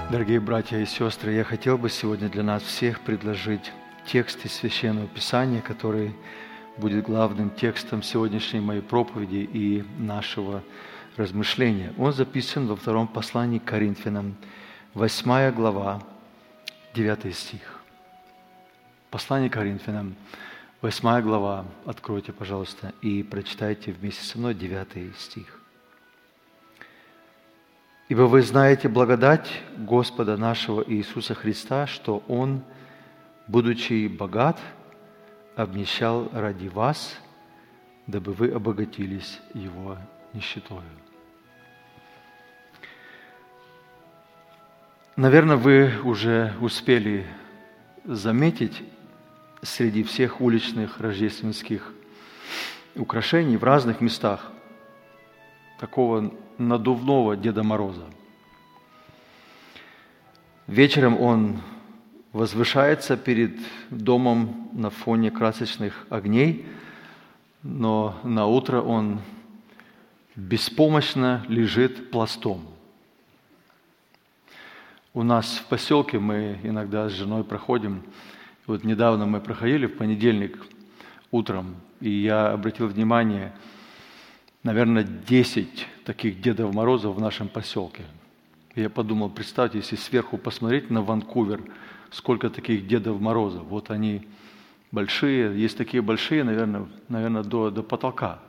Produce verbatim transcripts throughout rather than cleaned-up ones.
Дорогие братья и сестры, я хотел бы сегодня для нас всех предложить текст из Священного Писания, который будет главным текстом сегодняшней моей проповеди и нашего размышления. Он записан во втором послании к Коринфянам, восьмая глава, девятый стих. Послание к Коринфянам, восьмая глава. Откройте, пожалуйста, и прочитайте вместе со мной девятый стих. «Ибо вы знаете благодать Господа нашего Иисуса Христа, что Он, будучи богат, обнищал ради вас, дабы вы обогатились Его нищетою». Наверное, вы уже успели заметить среди всех уличных рождественских украшений в разных местах такого надувного Деда Мороза. Вечером он возвышается перед домом на фоне красочных огней, но на утро он беспомощно лежит пластом. У нас в поселке мы иногда с женой проходим. Вот недавно мы проходили в понедельник утром, и я обратил внимание, наверное, десять таких Дедов Морозов в нашем поселке. И я подумал, представьте, если сверху посмотреть на Ванкувер, сколько таких Дедов Морозов. Вот они большие, есть такие большие, наверное, наверное до, до потолка.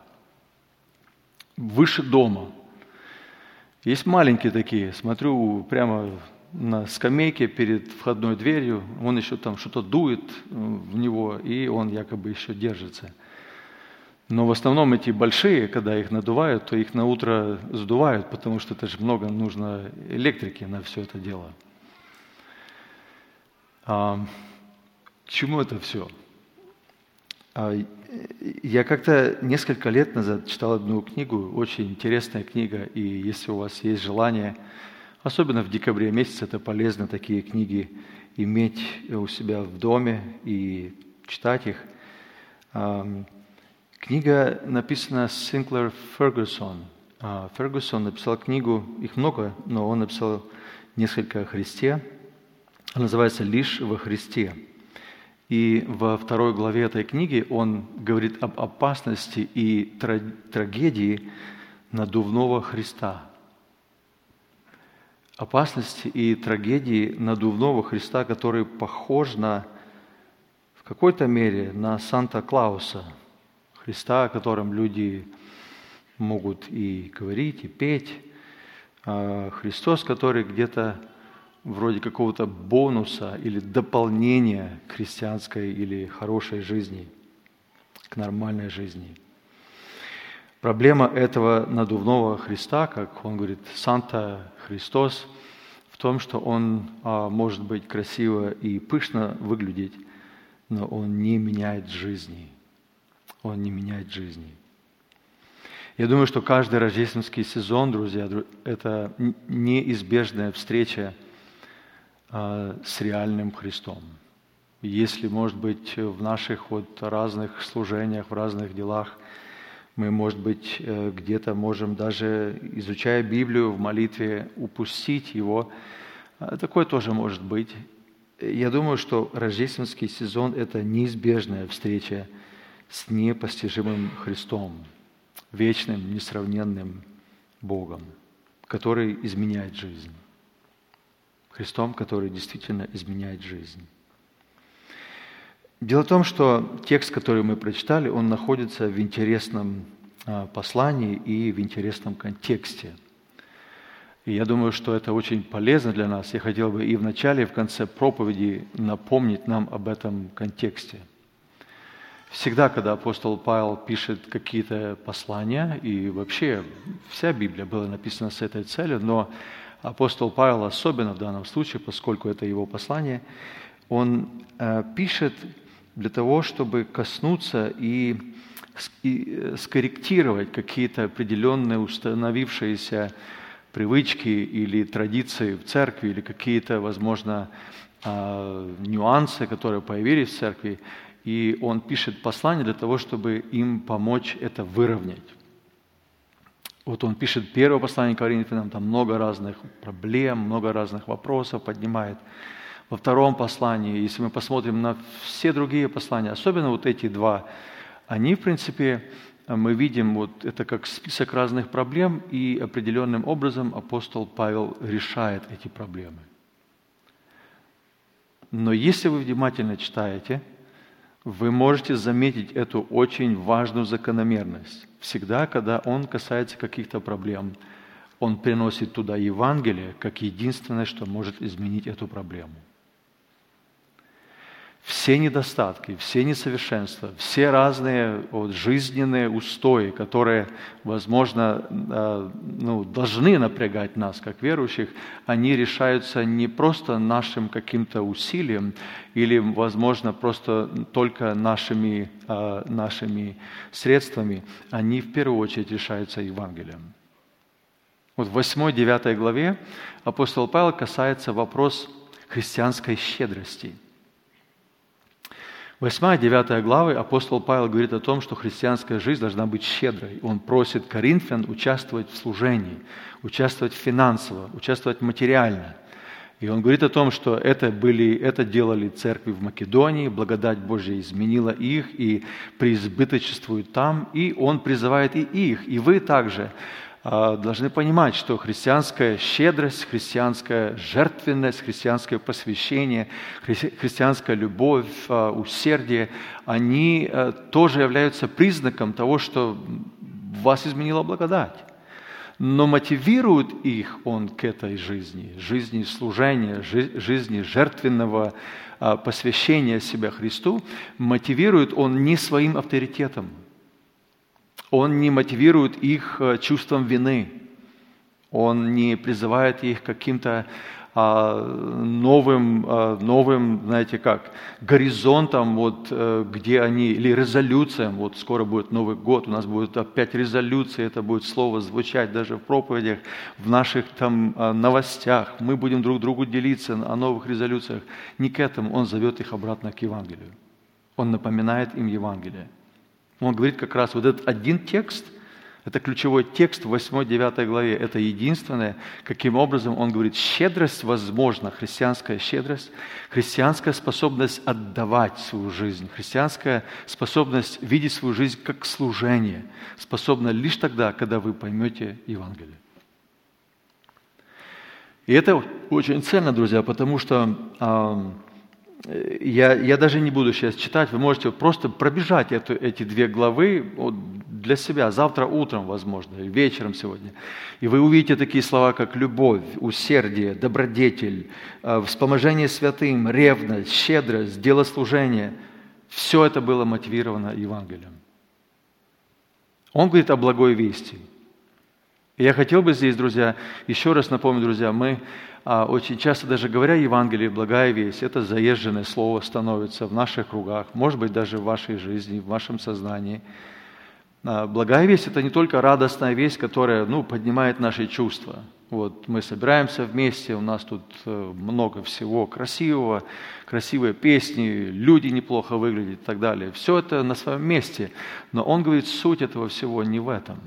Выше дома. Есть маленькие такие, смотрю прямо на скамейке перед входной дверью, он еще там что-то дует в него, и он якобы еще держится. Но в основном эти большие, когда их надувают, то их на утро сдувают, потому что это же много нужно электрики на все это дело. А, к чему это все? А, я как-то несколько лет назад читал одну книгу, очень интересная книга, и если у вас есть желание, особенно в декабре месяце, это полезно такие книги иметь у себя в доме и читать их. Книга написана Синклер Фергюсон. Фергюсон написал книгу, их много, но он написал несколько о Христе. Она называется «Лишь во Христе». И во второй главе этой книги он говорит об опасности и трагедии надувного Христа. Опасности и трагедии надувного Христа, который похож на, в какой-то мере на Санта-Клауса, Христа, о котором люди могут и говорить, и петь. Христос, который где-то вроде какого-то бонуса или дополнения к христианской или хорошей жизни, к нормальной жизни. Проблема этого надувного Христа, как он говорит, Санта-Христос, в том, что он может быть красиво и пышно выглядеть, но он не меняет жизни. Он не меняет жизни. Я думаю, что каждый рождественский сезон, друзья, это неизбежная встреча с реальным Христом. Если, может быть, в наших вот разных служениях, в разных делах, мы, может быть, где-то можем даже, изучая Библию в молитве, упустить его. Такое тоже может быть. Я думаю, что рождественский сезон – это неизбежная встреча с непостижимым Христом, вечным, несравненным Богом, который изменяет жизнь. Христом, который действительно изменяет жизнь. Дело в том, что текст, который мы прочитали, он находится в интересном послании и в интересном контексте. И я думаю, что это очень полезно для нас. Я хотел бы и в начале, и в конце проповеди напомнить нам об этом контексте. Всегда, когда апостол Павел пишет какие-то послания, и вообще вся Библия была написана с этой целью, но апостол Павел особенно в данном случае, поскольку это его послание, он э, пишет для того, чтобы коснуться и, и скорректировать какие-то определенные установившиеся привычки или традиции в церкви, или какие-то, возможно, э, нюансы, которые появились в церкви. И он пишет послание для того, чтобы им помочь это выровнять. Вот он пишет первое послание к Коринфянам, там много разных проблем, много разных вопросов поднимает. Во втором послании, если мы посмотрим на все другие послания, особенно вот эти два, они, в принципе, мы видим, вот это как список разных проблем, и определенным образом апостол Павел решает эти проблемы. Но если вы внимательно читаете, вы можете заметить эту очень важную закономерность. Всегда, когда он касается каких-то проблем, он приносит туда Евангелие как единственное, что может изменить эту проблему. Все недостатки, все несовершенства, все разные вот, жизненные устои, которые, возможно, ну, должны напрягать нас, как верующих, они решаются не просто нашим каким-то усилием или, возможно, просто только нашими, нашими средствами, они в первую очередь решаются Евангелием. Вот в восьмой-девятой главе апостол Павел касается вопроса христианской щедрости. восьмая-девятая главы апостол Павел говорит о том, что христианская жизнь должна быть щедрой. Он просит коринфян участвовать в служении, участвовать финансово, участвовать материально. И он говорит о том, что это, были, это делали церкви в Македонии, благодать Божья изменила их и преизбыточествует там, и он призывает и их, и вы также должны понимать, что христианская щедрость, христианская жертвенность, христианское посвящение, хри- христианская любовь, усердие, они тоже являются признаком того, что вас изменила благодать. Но мотивирует их он к этой жизни, жизни служения, жи- жизни жертвенного посвящения себя Христу, мотивирует он не своим авторитетом. Он не мотивирует их чувством вины. Он не призывает их к каким-то а, новым, а, новым, знаете как, горизонтам, вот, где они, или резолюциям. Вот скоро будет Новый год, у нас будет опять резолюция, это будет слово звучать даже в проповедях, в наших там новостях. Мы будем друг другу делиться о новых резолюциях. Не к этому он зовет их обратно к Евангелию. Он напоминает им Евангелие. Он говорит как раз вот этот один текст, это ключевой текст в восьмой-девятой главе, это единственное, каким образом он говорит, щедрость возможна, христианская щедрость, христианская способность отдавать свою жизнь, христианская способность видеть свою жизнь как служение, способна лишь тогда, когда вы поймете Евангелие. И это очень ценно, друзья, потому что Я, я даже не буду сейчас читать, вы можете просто пробежать эту, эти две главы вот, для себя, завтра утром, возможно, или вечером сегодня. И вы увидите такие слова, как любовь, усердие, добродетель, вспоможение святым, ревность, щедрость, делослужение. Все это было мотивировано Евангелием. Он говорит о благой вести. И я хотел бы здесь, друзья, еще раз напомнить, друзья, мы очень часто даже говоря Евангелие, благая весть, это заезженное слово становится в наших кругах, может быть, даже в вашей жизни, в вашем сознании. Благая весть – это не только радостная весть, которая ну, поднимает наши чувства. Вот мы собираемся вместе, у нас тут много всего красивого, красивые песни, люди неплохо выглядят и так далее. Все это на своем месте, но он говорит, суть этого всего не в этом.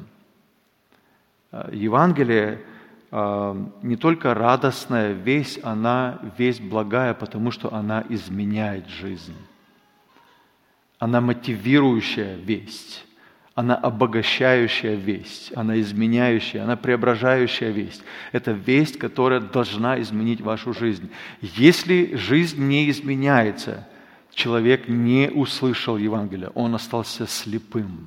Евангелие не только радостная весть, она весть благая, потому что она изменяет жизнь. Она мотивирующая весть, она обогащающая весть, она изменяющая, она преображающая весть. Это весть, которая должна изменить вашу жизнь. Если жизнь не изменяется, человек не услышал Евангелия, он остался слепым.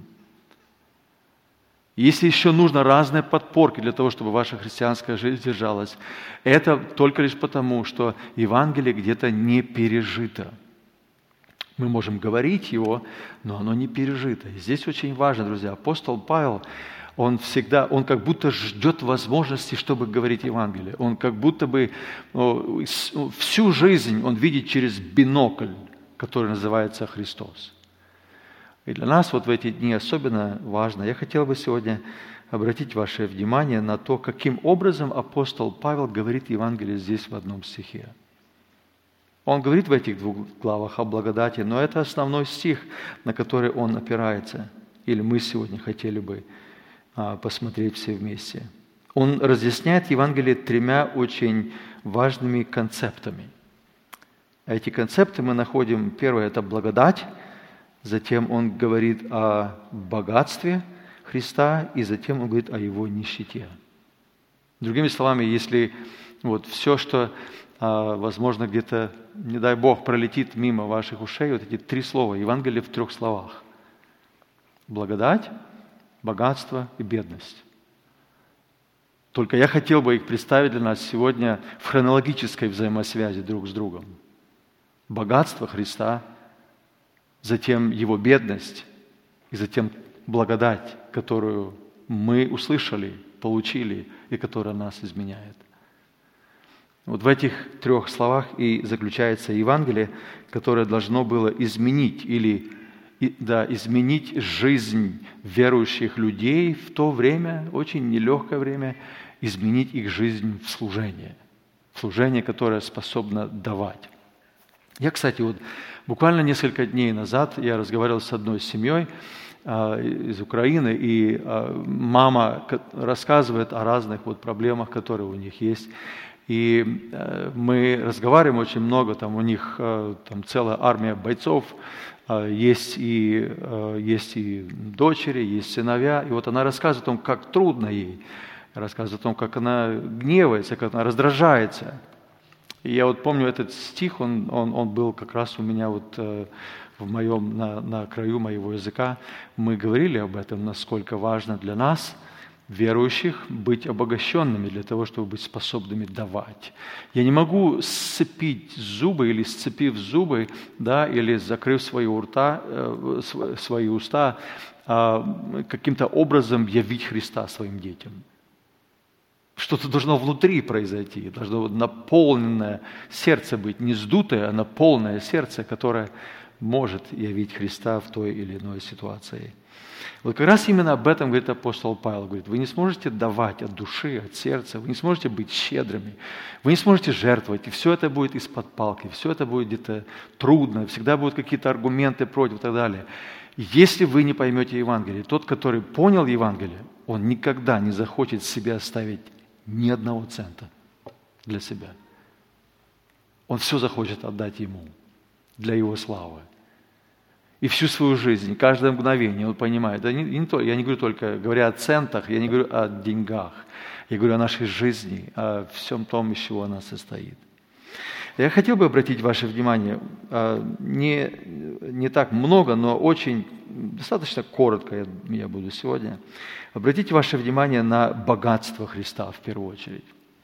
Если еще нужно разные подпорки для того, чтобы ваша христианская жизнь держалась, это только лишь потому, что Евангелие где-то не пережито. Мы можем говорить его, но оно не пережито. И здесь очень важно, друзья, апостол Павел, он всегда, он как будто ждет возможности, чтобы говорить Евангелие. Он как будто бы ну, всю жизнь он видит через бинокль, который называется Христос. И для нас вот в эти дни особенно важно. Я хотел бы сегодня обратить ваше внимание на то, каким образом апостол Павел говорит Евангелие здесь в одном стихе. Он говорит в этих двух главах о благодати, но это основной стих, на который он опирается. Или мы сегодня хотели бы посмотреть все вместе. Он разъясняет Евангелие тремя очень важными концептами. Эти концепты мы находим, первое – это благодать, затем он говорит о богатстве Христа, и затем он говорит о его нищете. Другими словами, если вот все, что, возможно, где-то, не дай Бог, пролетит мимо ваших ушей, вот эти три слова, Евангелие в трех словах. Благодать, богатство и бедность. Только я хотел бы их представить для нас сегодня в хронологической взаимосвязи друг с другом. Богатство Христа, затем Его бедность, и затем благодать, которую мы услышали, получили, и которая нас изменяет. Вот в этих трех словах и заключается Евангелие, которое должно было изменить или да, изменить жизнь верующих людей в то время, очень нелегкое время, изменить их жизнь в служение. В служение, которое способно давать. Я, кстати, вот буквально несколько дней назад я разговаривал с одной семьей э, из Украины, и э, мама рассказывает о разных вот проблемах, которые у них есть. И э, мы разговариваем очень много, там у них э, там целая армия бойцов, э, есть, и, э, есть и дочери, есть сыновья. И вот она рассказывает о том, как трудно ей, рассказывает о том, как она гневается, как она раздражается. И я вот помню этот стих, он, он, он был как раз у меня вот э, в моем, на, на краю моего языка. Мы говорили об этом, насколько важно для нас, верующих, быть обогащенными для того, чтобы быть способными давать. Я не могу сцепить зубы или сцепив зубы, да, или закрыв свои, урта, э, свои уста, э, каким-то образом явить Христа своим детям. Что-то должно внутри произойти, должно наполненное сердце быть, не сдутое, а наполненное сердце, которое может явить Христа в той или иной ситуации. Вот как раз именно об этом говорит апостол Павел. Говорит, вы не сможете давать от души, от сердца, вы не сможете быть щедрыми, вы не сможете жертвовать, и все это будет из-под палки, все это будет где-то трудно, всегда будут какие-то аргументы против и так далее. Если вы не поймете Евангелие, тот, который понял Евангелие, он никогда не захочет себе оставить ни одного цента для себя. Он все захочет отдать Ему для Его славы. И всю свою жизнь, каждое мгновение, он понимает. Да не, не то, я не говорю только, говоря о центах, я не говорю о деньгах. Я говорю о нашей жизни, о всем том, из чего она состоит. Я хотел бы обратить ваше внимание, не, не так много, но очень, достаточно коротко я, я буду сегодня, обратите ваше внимание на богатство Христа в первую очередь.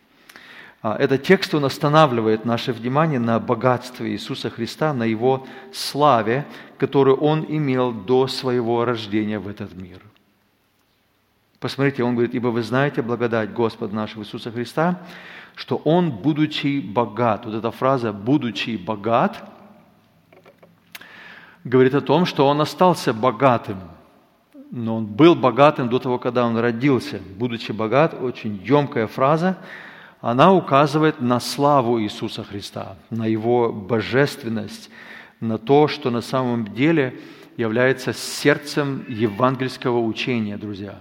Этот текст, он останавливает наше внимание на богатстве Иисуса Христа, на Его славе, которую Он имел до Своего рождения в этот мир. Посмотрите, Он говорит, «Ибо вы знаете благодать Господа нашего Иисуса Христа, что Он, будучи богат», вот эта фраза «будучи богат», говорит о том, что Он остался богатым, но Он был богатым до того, когда Он родился. «Будучи богат» – очень емкая фраза, она указывает на славу Иисуса Христа, на Его божественность, на то, что на самом деле является сердцем евангельского учения, друзья.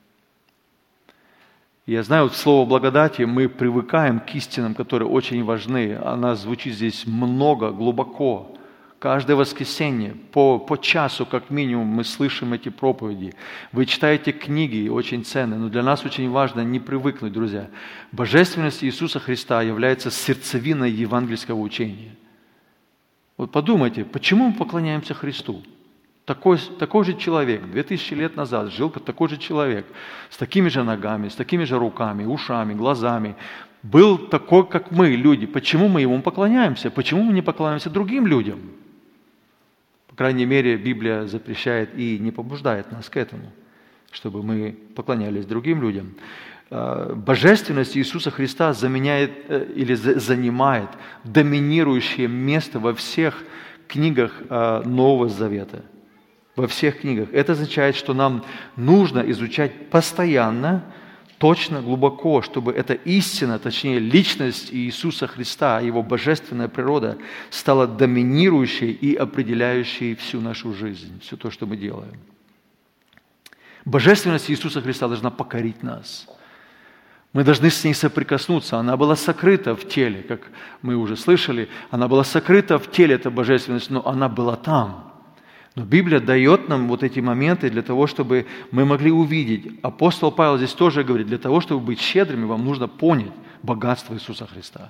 Я знаю, вот слово «благодати» мы привыкаем к истинам, которые очень важны. Она звучит здесь много, глубоко. Каждое воскресенье, по, по часу как минимум, мы слышим эти проповеди. Вы читаете книги, очень ценные, но для нас очень важно не привыкнуть, друзья. Божественность Иисуса Христа является сердцевиной евангельского учения. Вот подумайте, почему мы поклоняемся Христу? Такой, такой же человек, две тысячи лет назад жил как такой же человек, с такими же ногами, с такими же руками, ушами, глазами. Был такой, как мы, люди. Почему мы Ему поклоняемся? Почему мы не поклоняемся другим людям? По крайней мере, Библия запрещает и не побуждает нас к этому, чтобы мы поклонялись другим людям. Божественность Иисуса Христа заменяет или занимает доминирующее место во всех книгах Нового Завета. Во всех книгах. Это означает, что нам нужно изучать постоянно, точно, глубоко, чтобы эта истина, точнее личность Иисуса Христа, Его божественная природа стала доминирующей и определяющей всю нашу жизнь, все то, что мы делаем. Божественность Иисуса Христа должна покорить нас. Мы должны с ней соприкоснуться. Она была сокрыта в теле, как мы уже слышали. Она была сокрыта в теле, эта божественность, но она была там. Но Библия дает нам вот эти моменты для того, чтобы мы могли увидеть. Апостол Павел здесь тоже говорит, для того, чтобы быть щедрыми, вам нужно понять богатство Иисуса Христа.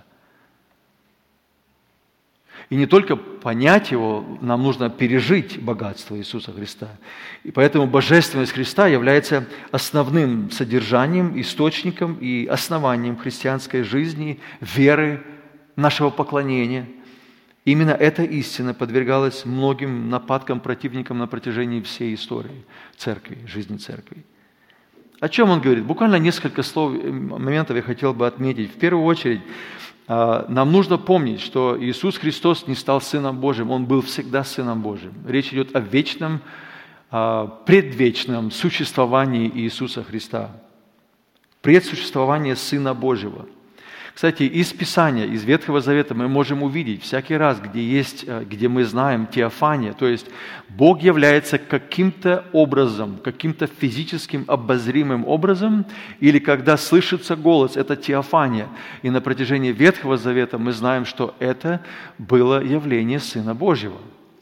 И не только понять его, нам нужно пережить богатство Иисуса Христа. И поэтому божественность Христа является основным содержанием, источником и основанием христианской жизни, веры, нашего поклонения. Именно эта истина подвергалась многим нападкам противникам на протяжении всей истории церкви, жизни церкви. О чем он говорит? Буквально несколько слов, моментов я хотел бы отметить. В первую очередь, нам нужно помнить, что Иисус Христос не стал Сыном Божьим, Он был всегда Сыном Божьим. Речь идет о вечном, предвечном существовании Иисуса Христа. Предсуществование Сына Божьего. Кстати, из Писания, из Ветхого Завета мы можем увидеть всякий раз, где есть, где мы знаем теофания, то есть Бог является каким-то образом, каким-то физическим обозримым образом, или когда слышится голос, это теофания. И на протяжении Ветхого Завета мы знаем, что это было явление Сына Божьего.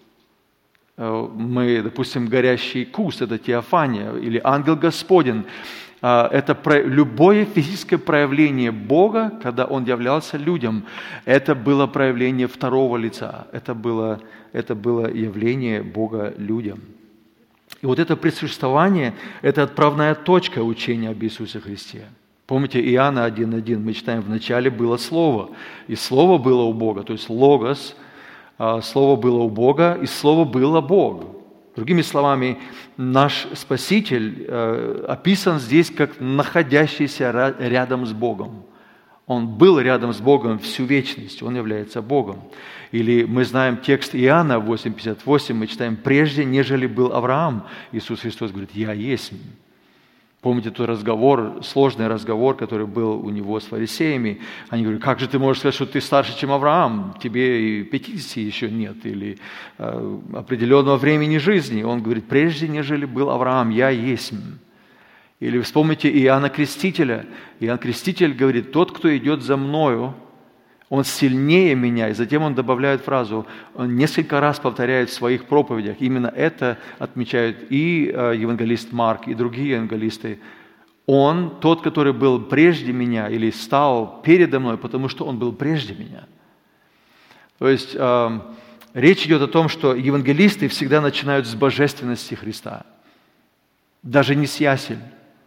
Мы, допустим, горящий куст, это теофания, или ангел Господень. Это любое физическое проявление Бога, когда Он являлся людям, это было проявление второго лица, это было, это было явление Бога людям. И вот это предсуществование, это отправная точка учения об Иисусе Христе. Помните, Иоанна один один, мы читаем, в начале было Слово, и Слово было у Бога, то есть Логос, Слово было у Бога, и Слово было Бог. Другими словами, наш Спаситель э, описан здесь как находящийся рядом с Богом. Он был рядом с Богом всю вечность, Он является Богом. Или мы знаем текст Иоанна восемь пятьдесят восемь, мы читаем, «Прежде, нежели был Авраам», Иисус Христос говорит, «Я есть». Помните тот разговор, сложный разговор, который был у него с фарисеями? Они говорят, как же ты можешь сказать, что ты старше, чем Авраам? Тебе и пятидесяти еще нет, или э, определенного времени жизни. Он говорит, прежде, нежели был Авраам, я есть. Или вспомните Иоанна Крестителя. Иоанн Креститель говорит, тот, кто идет за мною, он сильнее меня. И затем он добавляет фразу, он несколько раз повторяет в своих проповедях. Именно это отмечают и евангелист Марк, и другие евангелисты. Он тот, который был прежде меня, или стал передо мной, потому что он был прежде меня. То есть э, речь идет о том, что евангелисты всегда начинают с божественности Христа. Даже не с ясель,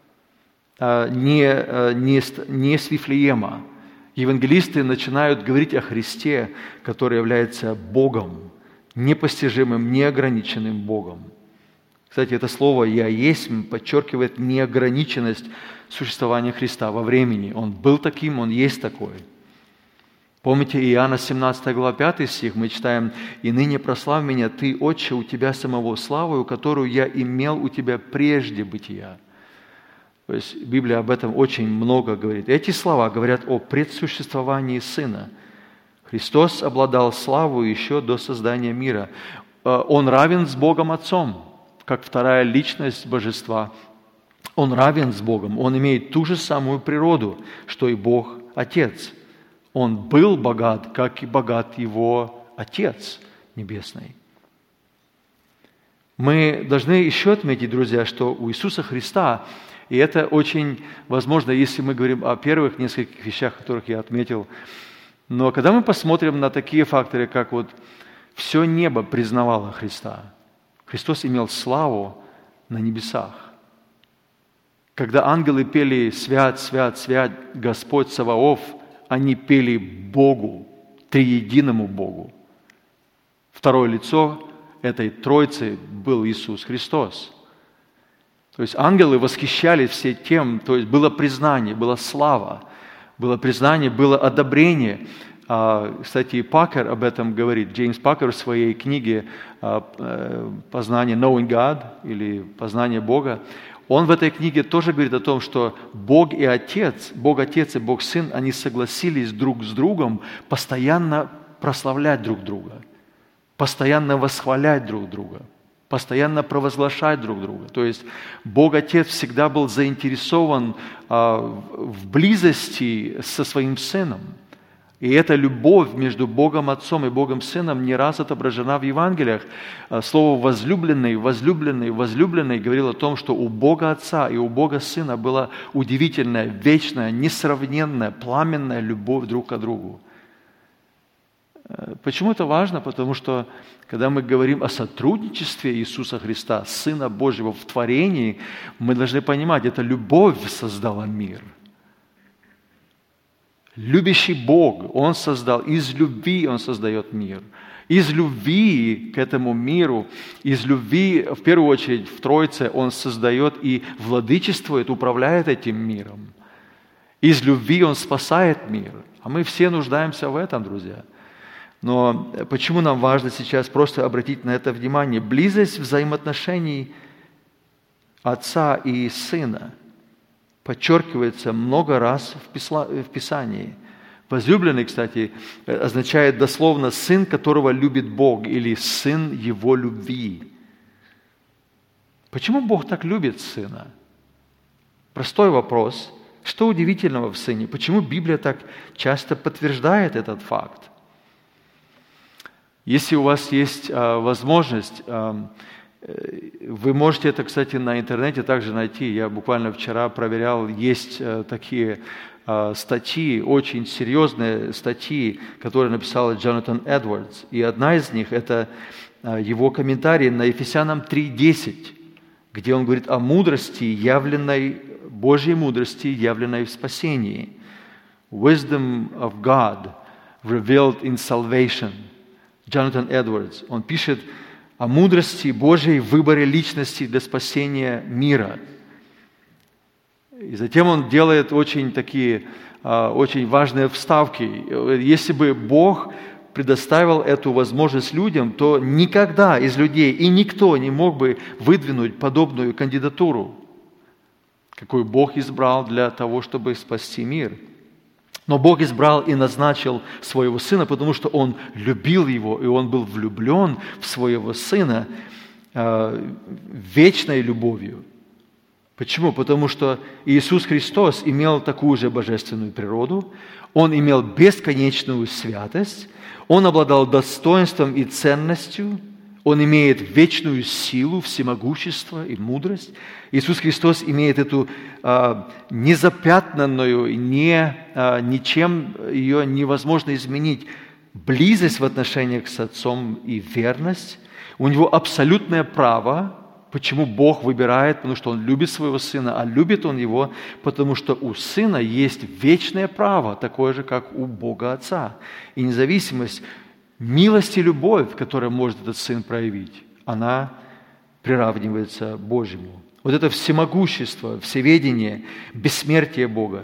э, не, э, не, не с Вифлеема. Евангелисты начинают говорить о Христе, который является Богом, непостижимым, неограниченным Богом. Кстати, это слово «я есть» подчеркивает неограниченность существования Христа во времени. Он был таким, Он есть такой. Помните Иоанна семнадцатая глава, пятый стих, мы читаем «И ныне прославь меня, Ты, Отче, у Тебя самого славою, которую я имел у Тебя прежде бытия». То есть Библия об этом очень много говорит. Эти слова говорят о предсуществовании Сына. Христос обладал славой еще до создания мира. Он равен с Богом Отцом, как вторая личность Божества. Он равен с Богом. Он имеет ту же самую природу, что и Бог Отец. Он был богат, как и богат Его Отец Небесный. Мы должны еще отметить, друзья, что у Иисуса Христа, и это очень возможно, если мы говорим о первых нескольких вещах, которых я отметил. Но когда мы посмотрим на такие факторы, как вот все небо признавало Христа, Христос имел славу на небесах. Когда ангелы пели «Свят, свят, свят, Господь Саваоф», они пели Богу, триединому Богу. Второе лицо этой Троицы был Иисус Христос. То есть ангелы восхищались все тем, то есть было признание, была слава, было признание, было одобрение. Кстати, Пакер об этом говорит. Джеймс Пакер в своей книге «Познание Knowing God» или «Познание Бога», он в этой книге тоже говорит о том, что Бог и Отец, Бог Отец и Бог Сын, они согласились друг с другом постоянно прославлять друг друга, постоянно восхвалять друг друга. постоянно провозглашать друг друга. То есть Бог Отец всегда был заинтересован а, в близости со своим Сыном. И эта любовь между Богом Отцом и Богом Сыном не раз отображена в Евангелиях. Слово «возлюбленный», «возлюбленный», «возлюбленный» говорило о том, что у Бога Отца и у Бога Сына была удивительная, вечная, несравненная, пламенная любовь друг к другу. Почему это важно? Потому что, когда мы говорим о сотрудничестве Иисуса Христа, Сына Божьего в творении, мы должны понимать, это любовь создала мир. Любящий Бог, Он создал, из любви Он создает мир. Из любви к этому миру, из любви, в первую очередь, в Троице Он создает и владычествует, управляет этим миром. Из любви Он спасает мир. А мы все нуждаемся в этом, друзья. Но почему нам важно сейчас просто обратить на это внимание? Близость взаимоотношений Отца и Сына подчеркивается много раз в Писании. Возлюбленный, кстати, означает дословно «сын, которого любит Бог» или «сын его любви». Почему Бог так любит Сына? Простой вопрос. Что удивительного в Сыне? Почему Библия так часто подтверждает этот факт? Если у вас есть а, возможность, а, вы можете это, кстати, на интернете также найти. Я буквально вчера проверял, есть а, такие а, статьи, очень серьезные статьи, которые написал Джонатан Эдвардс. И одна из них – это а, его комментарий на Ефесянам три десять, где он говорит о мудрости, явленной, Божьей мудрости, явленной в спасении. Wisdom of God revealed in salvation. Джонатан Эдвардс, он пишет о мудрости Божьей в выборе личности для спасения мира. И затем он делает очень такие, очень важные вставки. Если бы Бог предоставил эту возможность людям, то никогда из людей и никто не мог бы выдвинуть подобную кандидатуру, какую Бог избрал для того, чтобы спасти мир. Но Бог избрал и назначил своего Сына, потому что Он любил Его, и Он был влюблен в своего Сына э, вечной любовью. Почему? Потому что Иисус Христос имел такую же божественную природу, Он имел бесконечную святость, Он обладал достоинством и ценностью, Он имеет вечную силу, всемогущество и мудрость. Иисус Христос имеет эту а, незапятнанную, не, а, ничем ее невозможно изменить, близость в отношениях с Отцом и верность. У Него абсолютное право. Почему Бог выбирает? Потому что Он любит своего Сына, а любит Он Его, потому что у Сына есть вечное право, такое же, как у Бога Отца. И независимость, милость и любовь, которую может этот Сын проявить, она приравнивается Божьему. Вот это всемогущество, всеведение, бессмертие Бога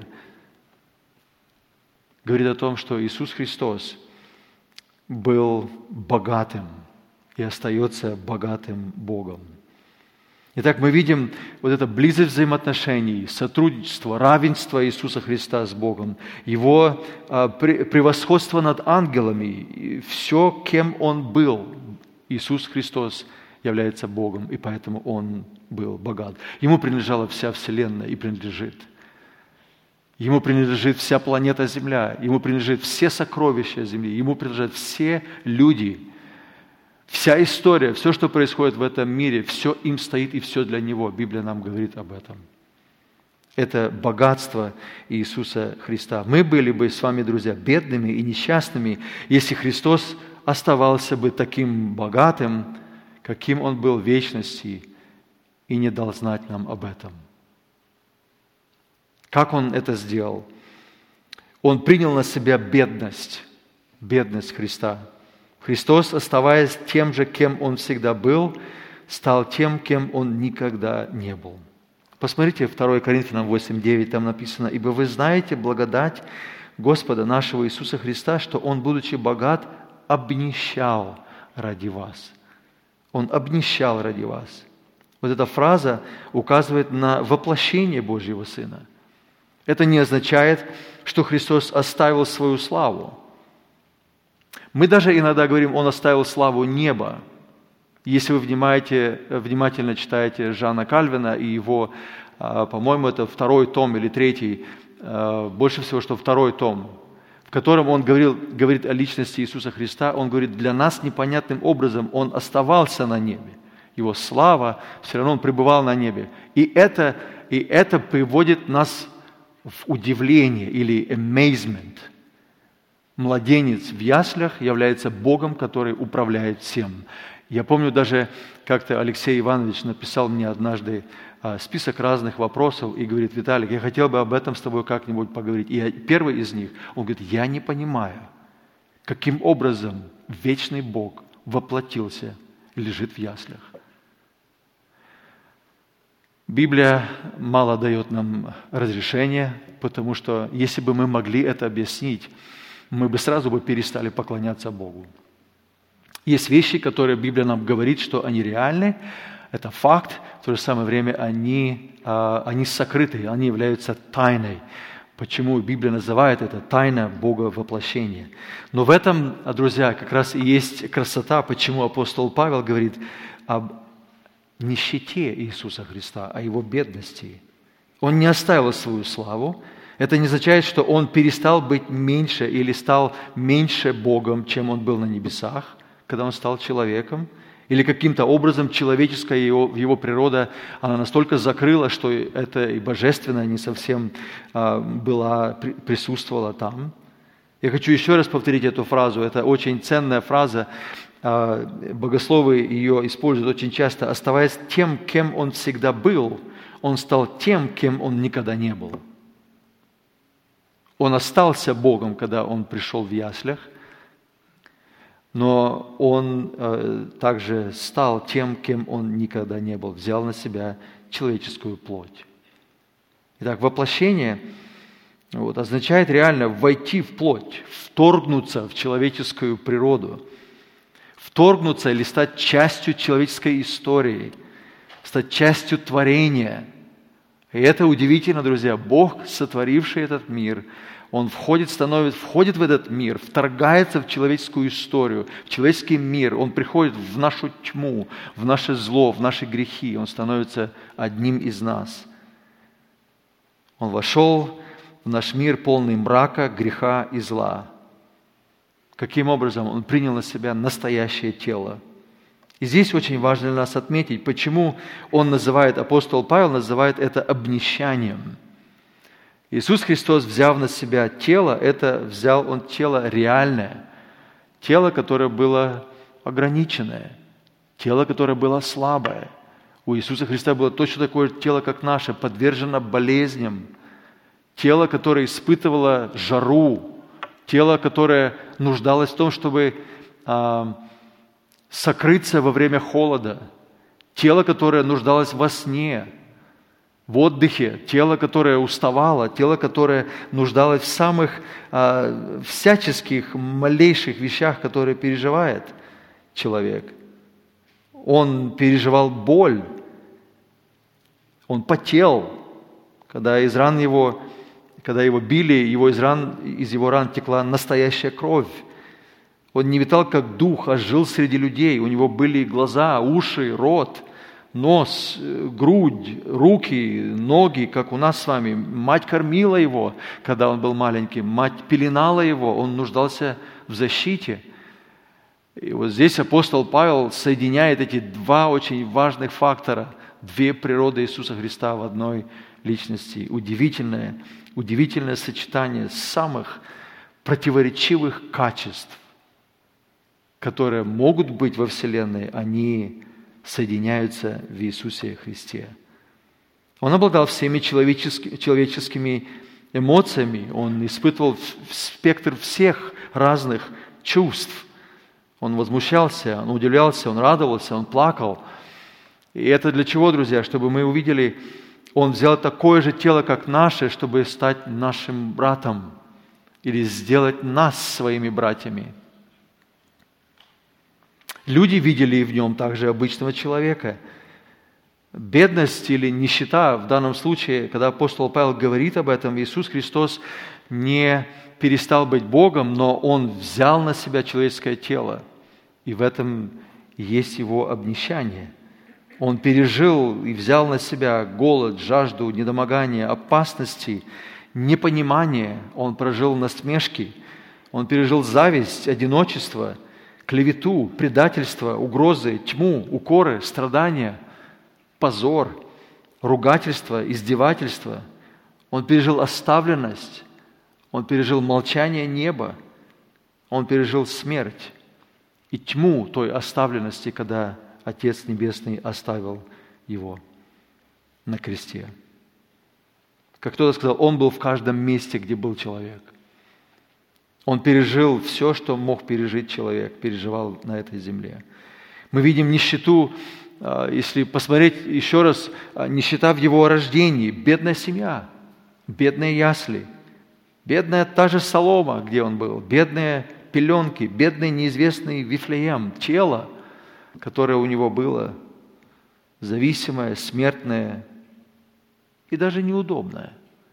говорит о том, что Иисус Христос был богатым и остается богатым Богом. Итак, мы видим вот это близость взаимоотношений, сотрудничество, равенство Иисуса Христа с Богом, Его а, превосходство над ангелами, все, кем Он был. Иисус Христос является Богом, и поэтому Он был богат. Ему принадлежала вся вселенная и принадлежит. Ему принадлежит вся планета Земля, Ему принадлежит все сокровища Земли, Ему принадлежат все люди. Вся история, все, что происходит в этом мире, все им стоит и все для Него. Библия нам говорит об этом. Это богатство Иисуса Христа. Мы были бы с вами, друзья, бедными и несчастными, если Христос оставался бы таким богатым, каким Он был в вечности, и не дал знать нам об этом. Как Он это сделал? Он принял на себя бедность, бедность Христа. Христос, оставаясь тем же, кем Он всегда был, стал тем, кем Он никогда не был. Посмотрите, второе Коринфянам восемь девять, там написано: «Ибо вы знаете благодать Господа нашего Иисуса Христа, что Он, будучи богат, обнищал ради вас». Он обнищал ради вас. Вот эта фраза указывает на воплощение Божьего Сына. Это не означает, что Христос оставил свою славу. Мы даже иногда говорим, Он оставил славу неба. Если вы внимаете, внимательно читаете Жана Кальвина и его, по-моему, это второй том или третий, больше всего, что второй том, в котором он говорил, говорит о личности Иисуса Христа, он говорит, для нас непонятным образом Он оставался на небе. Его слава, все равно Он пребывал на небе. И это, и это приводит нас в удивление или amazement. Младенец в яслях является Богом, который управляет всем. Я помню даже, как-то Алексей Иванович написал мне однажды список разных вопросов и говорит, Виталик, я хотел бы об этом с тобой как-нибудь поговорить. И первый из них, он говорит, я не понимаю, каким образом вечный Бог воплотился, лежит в яслях. Библия мало дает нам разрешения, потому что если бы мы могли это объяснить, мы бы сразу бы перестали поклоняться Богу. Есть вещи, которые Библия нам говорит, что они реальны, это факт, в то же самое время они, они сокрыты, они являются тайной. Почему Библия называет это тайна Бога воплощения. Но в этом, друзья, как раз и есть красота, почему апостол Павел говорит об нищете Иисуса Христа, о Его бедности. Он не оставил свою славу. Это не означает, что Он перестал быть меньше или стал меньше Богом, чем Он был на небесах, когда Он стал человеком. Или каким-то образом человеческая его, его природа, она настолько закрыла, что это и божественное не совсем а, была, присутствовала там. Я хочу еще раз повторить эту фразу. Это очень ценная фраза. А, богословы ее используют очень часто. Оставаясь тем, кем он всегда был, он стал тем, кем он никогда не был. Он остался Богом, когда он пришел в яслях, но он э, также стал тем, кем он никогда не был, взял на себя человеческую плоть. Итак, воплощение вот, означает реально войти в плоть, вторгнуться в человеческую природу, вторгнуться или стать частью человеческой истории, стать частью творения. И это удивительно, друзья, Бог, сотворивший этот мир, Он входит, становится, входит в этот мир, вторгается в человеческую историю, в человеческий мир. Он приходит в нашу тьму, в наше зло, в наши грехи. Он становится одним из нас. Он вошел в наш мир полный мрака, греха и зла. Каким образом? Он принял на себя настоящее тело. И здесь очень важно для нас отметить, почему он называет, апостол Павел называет это обнищанием. Иисус Христос, взяв на себя тело, это взял Он тело реальное, тело, которое было ограниченное, тело, которое было слабое. У Иисуса Христа было точно такое тело, как наше, подвержено болезням, тело, которое испытывало жару, тело, которое нуждалось в том, чтобы а, сокрыться во время холода, тело, которое нуждалось во сне, в отдыхе, тело, которое уставало, тело, которое нуждалось в самых а, всяческих, малейших вещах, которые переживает человек. Он переживал боль, он потел, когда из ран его, когда его били, его из, ран, из его ран текла настоящая кровь. Он не витал как дух, а жил среди людей. У него были глаза, уши, рот, нос, грудь, руки, ноги, как у нас с вами. Мать кормила его, когда он был маленький. Мать пеленала его, он нуждался в защите. И вот здесь апостол Павел соединяет эти два очень важных фактора, две природы Иисуса Христа в одной личности. Удивительное, удивительное сочетание самых противоречивых качеств, которые могут быть во Вселенной, они соединяются в Иисусе Христе. Он обладал всеми человеческими, человеческими эмоциями, он испытывал спектр всех разных чувств. Он возмущался, он удивлялся, он радовался, он плакал. И это для чего, друзья? Чтобы мы увидели, он взял такое же тело, как наше, чтобы стать нашим братом или сделать нас своими братьями. Люди видели в нем также обычного человека. Бедность или нищета в данном случае, когда апостол Павел говорит об этом, Иисус Христос не перестал быть Богом, но Он взял на себя человеческое тело. И в этом есть Его обнищание. Он пережил и взял на себя голод, жажду, недомогание, опасности, непонимание. Он прожил насмешки. Он пережил зависть, одиночество, клевету, предательство, угрозы, тьму, укоры, страдания, позор, ругательство, издевательство. Он пережил оставленность. Он пережил молчание неба. Он пережил смерть и тьму той оставленности, когда Отец Небесный оставил Его на кресте. Как кто-то сказал, Он был в каждом месте, где был человек. Он пережил все, что мог пережить человек, переживал на этой земле. Мы видим нищету, если посмотреть еще раз, нищета в Его рождении, бедная семья, бедные ясли, бедная та же солома, где Он был, бедные пеленки, бедный неизвестный Вифлеем, тело, которое у Него было, зависимое, смертное и даже неудобное.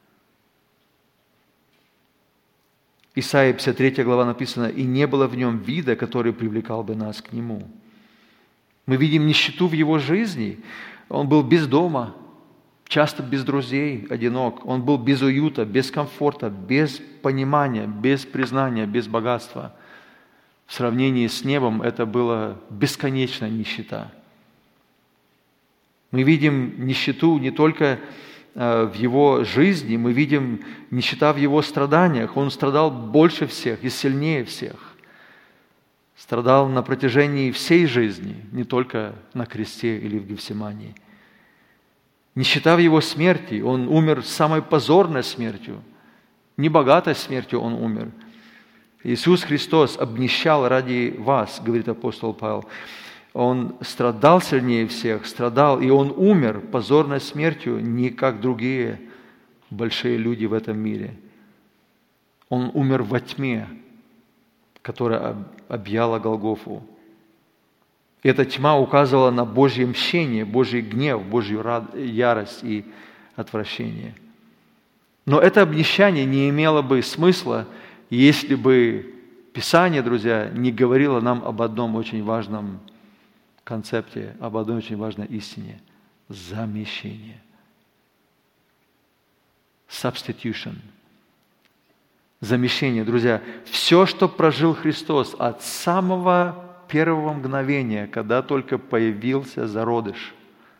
Исайя пятьдесят третья глава написано, «И не было в нем вида, который привлекал бы нас к Нему». Мы видим нищету в Его жизни. Он был без дома, часто без друзей, одинок. Он был без уюта, без комфорта, без понимания, без признания, без богатства. В сравнении с небом это была бесконечная нищета. Мы видим нищету не только в Его жизни, мы видим нищета в Его страданиях. Он страдал больше всех и сильнее всех. Страдал на протяжении всей жизни, не только на кресте или в Гефсимании. Нищета в Его смерти. Он умер самой позорной смертью. Не богатой смертью Он умер. Иисус Христос обнищал ради вас, говорит апостол Павел. Он страдал сильнее всех, страдал, и Он умер позорной смертью, не как другие большие люди в этом мире. Он умер во тьме, которая объяла Голгофу. Эта тьма указывала на Божье мщение, Божий гнев, Божью ярость и отвращение. Но это обнищание не имело бы смысла, если бы Писание, друзья, не говорило нам об одном очень важном концепте, об одной очень важной истине – замещение. Substitution. Замещение, друзья. Все, что прожил Христос от самого первого мгновения, когда только появился зародыш,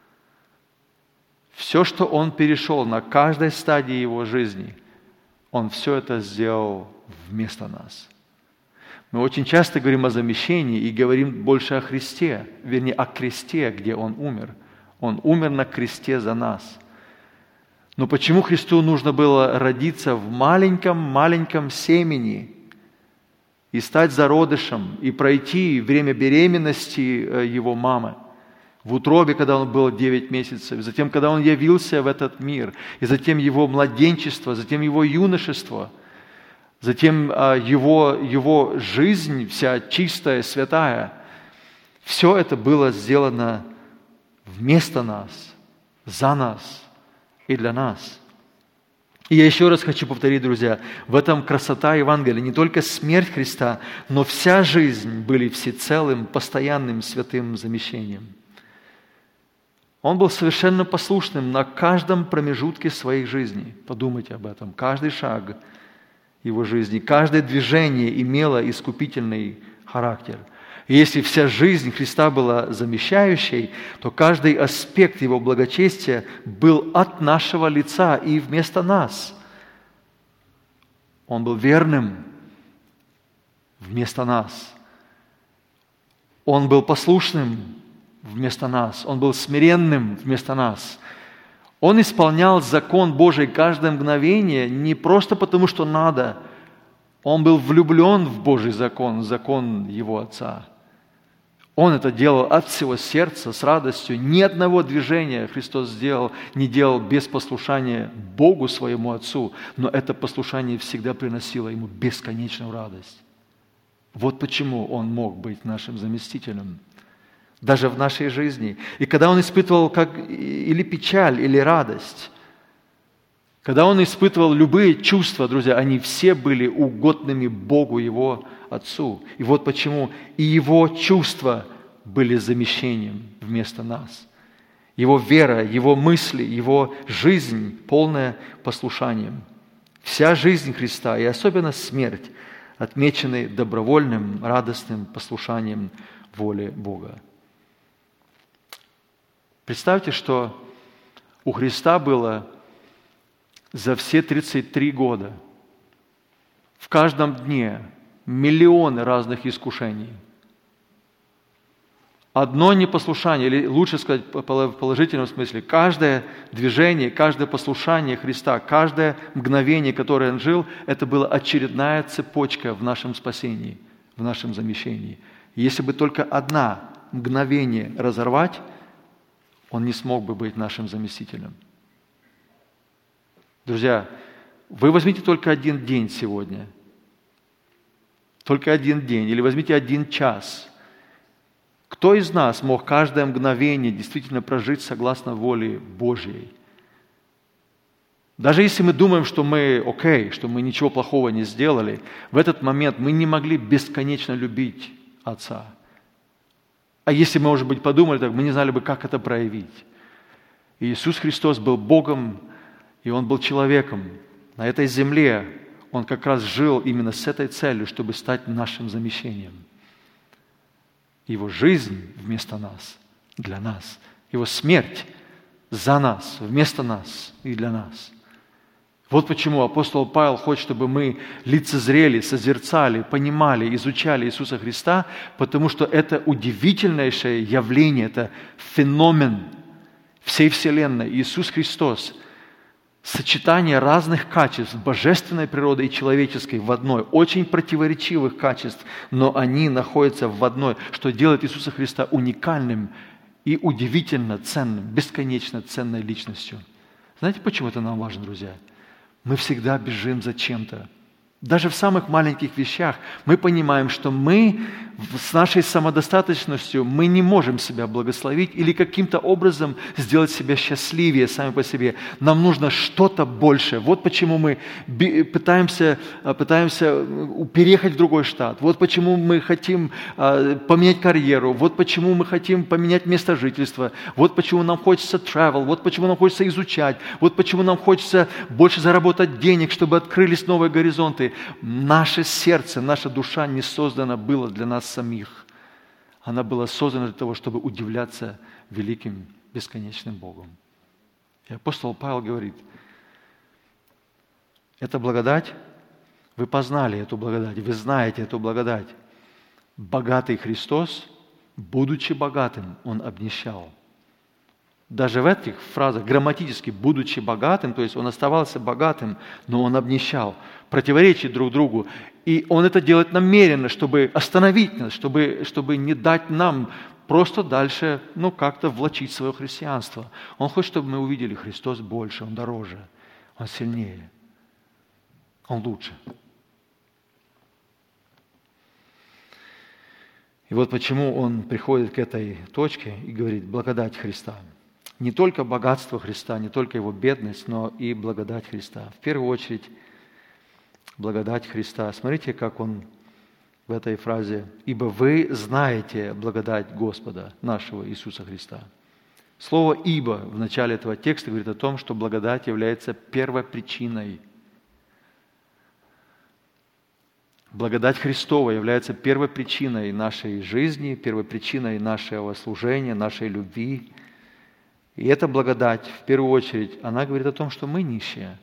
все, что Он перешел на каждой стадии Его жизни, Он все это сделал вместо нас. Мы очень часто говорим о замещении и говорим больше о Христе, вернее, о кресте, где Он умер. Он умер на кресте за нас. Но почему Христу нужно было родиться в маленьком-маленьком семени и стать зародышем, и пройти время беременности Его мамы, в утробе, когда Он был девять месяцев, затем, когда Он явился в этот мир, и затем Его младенчество, затем Его юношество, затем его, его жизнь вся чистая, святая. Все это было сделано вместо нас, за нас и для нас. И я еще раз хочу повторить, друзья, в этом красота Евангелия. Не только смерть Христа, но вся жизнь были всецелым, постоянным святым замещением. Он был совершенно послушным на каждом промежутке своей жизни. Подумайте об этом. Каждый шаг Его жизни, каждое движение имело искупительный характер. И если вся жизнь Христа была замещающей, то каждый аспект Его благочестия был от нашего лица и вместо нас. Он был верным вместо нас. Он был послушным вместо нас. Он был смиренным вместо нас. Он исполнял закон Божий каждое мгновение не просто потому, что надо. Он был влюблен в Божий закон, закон Его Отца. Он это делал от всего сердца, с радостью. Ни одного движения Христос сделал, не делал без послушания Богу, своему Отцу. Но это послушание всегда приносило Ему бесконечную радость. Вот почему Он мог быть нашим заместителем. Даже в нашей жизни. И когда Он испытывал как или печаль, или радость, когда Он испытывал любые чувства, друзья, они все были угодными Богу, Его Отцу. И вот почему и Его чувства были замещением вместо нас. Его вера, Его мысли, Его жизнь, полная послушанием. Вся жизнь Христа, и особенно смерть, отмечены добровольным, радостным послушанием воле Бога. Представьте, что у Христа было за все тридцать три года в каждом дне миллионы разных искушений. Одно непослушание, или лучше сказать в положительном смысле, каждое движение, каждое послушание Христа, каждое мгновение, которое Он жил, это была очередная цепочка в нашем спасении, в нашем замещении. Если бы только одна мгновение разорвать, Он не смог бы быть нашим заместителем. Друзья, вы возьмите только один день сегодня, только один день, или возьмите один час. Кто из нас мог каждое мгновение действительно прожить согласно воле Божьей? Даже если мы думаем, что мы окей, что мы ничего плохого не сделали, в этот момент мы не могли бесконечно любить Отца. А если мы, может быть, подумали так, мы не знали бы, как это проявить. И Иисус Христос был Богом, и Он был человеком. На этой земле Он как раз жил именно с этой целью, чтобы стать нашим замещением. Его жизнь вместо нас, для нас. Его смерть за нас, вместо нас и для нас. Вот почему апостол Павел хочет, чтобы мы лицезрели, созерцали, понимали, изучали Иисуса Христа, потому что это удивительнейшее явление, это феномен всей вселенной. Иисус Христос – сочетание разных качеств божественной природы и человеческой в одной, очень противоречивых качеств, но они находятся в одной, что делает Иисуса Христа уникальным и удивительно ценным, бесконечно ценной личностью. Знаете, почему это нам важно, друзья? Мы всегда бежим за чем-то. Даже в самых маленьких вещах мы понимаем, что мы с нашей самодостаточностью мы не можем себя благословить или каким-то образом сделать себя счастливее сами по себе. Нам нужно что-то большее. Вот почему мы пытаемся, пытаемся переехать в другой штат. Вот почему мы хотим поменять карьеру. Вот почему мы хотим поменять место жительства. Вот почему нам хочется travel. Вот почему нам хочется изучать. Вот почему нам хочется больше заработать денег, чтобы открылись новые горизонты. Наше сердце, наша душа не создана была для нас самих. Она была создана для того, чтобы удивляться великим, бесконечным Богом. И апостол Павел говорит, эта благодать, вы познали эту благодать, вы знаете эту благодать. Богатый Христос, будучи богатым, Он обнищал. Даже в этих фразах грамматически, будучи богатым, то есть он оставался богатым, но он обнищал, противоречит друг другу. И он это делает намеренно, чтобы остановить нас, чтобы, чтобы не дать нам просто дальше, ну, как-то влачить свое христианство. Он хочет, чтобы мы увидели, Христос больше, Он дороже, Он сильнее, Он лучше. И вот почему он приходит к этой точке и говорит, благодать Христа. Не только богатство Христа, не только Его бедность, но и благодать Христа. В первую очередь, благодать Христа. Смотрите, как он в этой фразе. «Ибо вы знаете благодать Господа нашего Иисуса Христа». Слово «ибо» в начале этого текста говорит о том, что благодать является первопричиной. Благодать Христова является первопричиной нашей жизни, первопричиной нашего служения, нашей любви. И эта благодать, в первую очередь, она говорит о том, что мы нищие.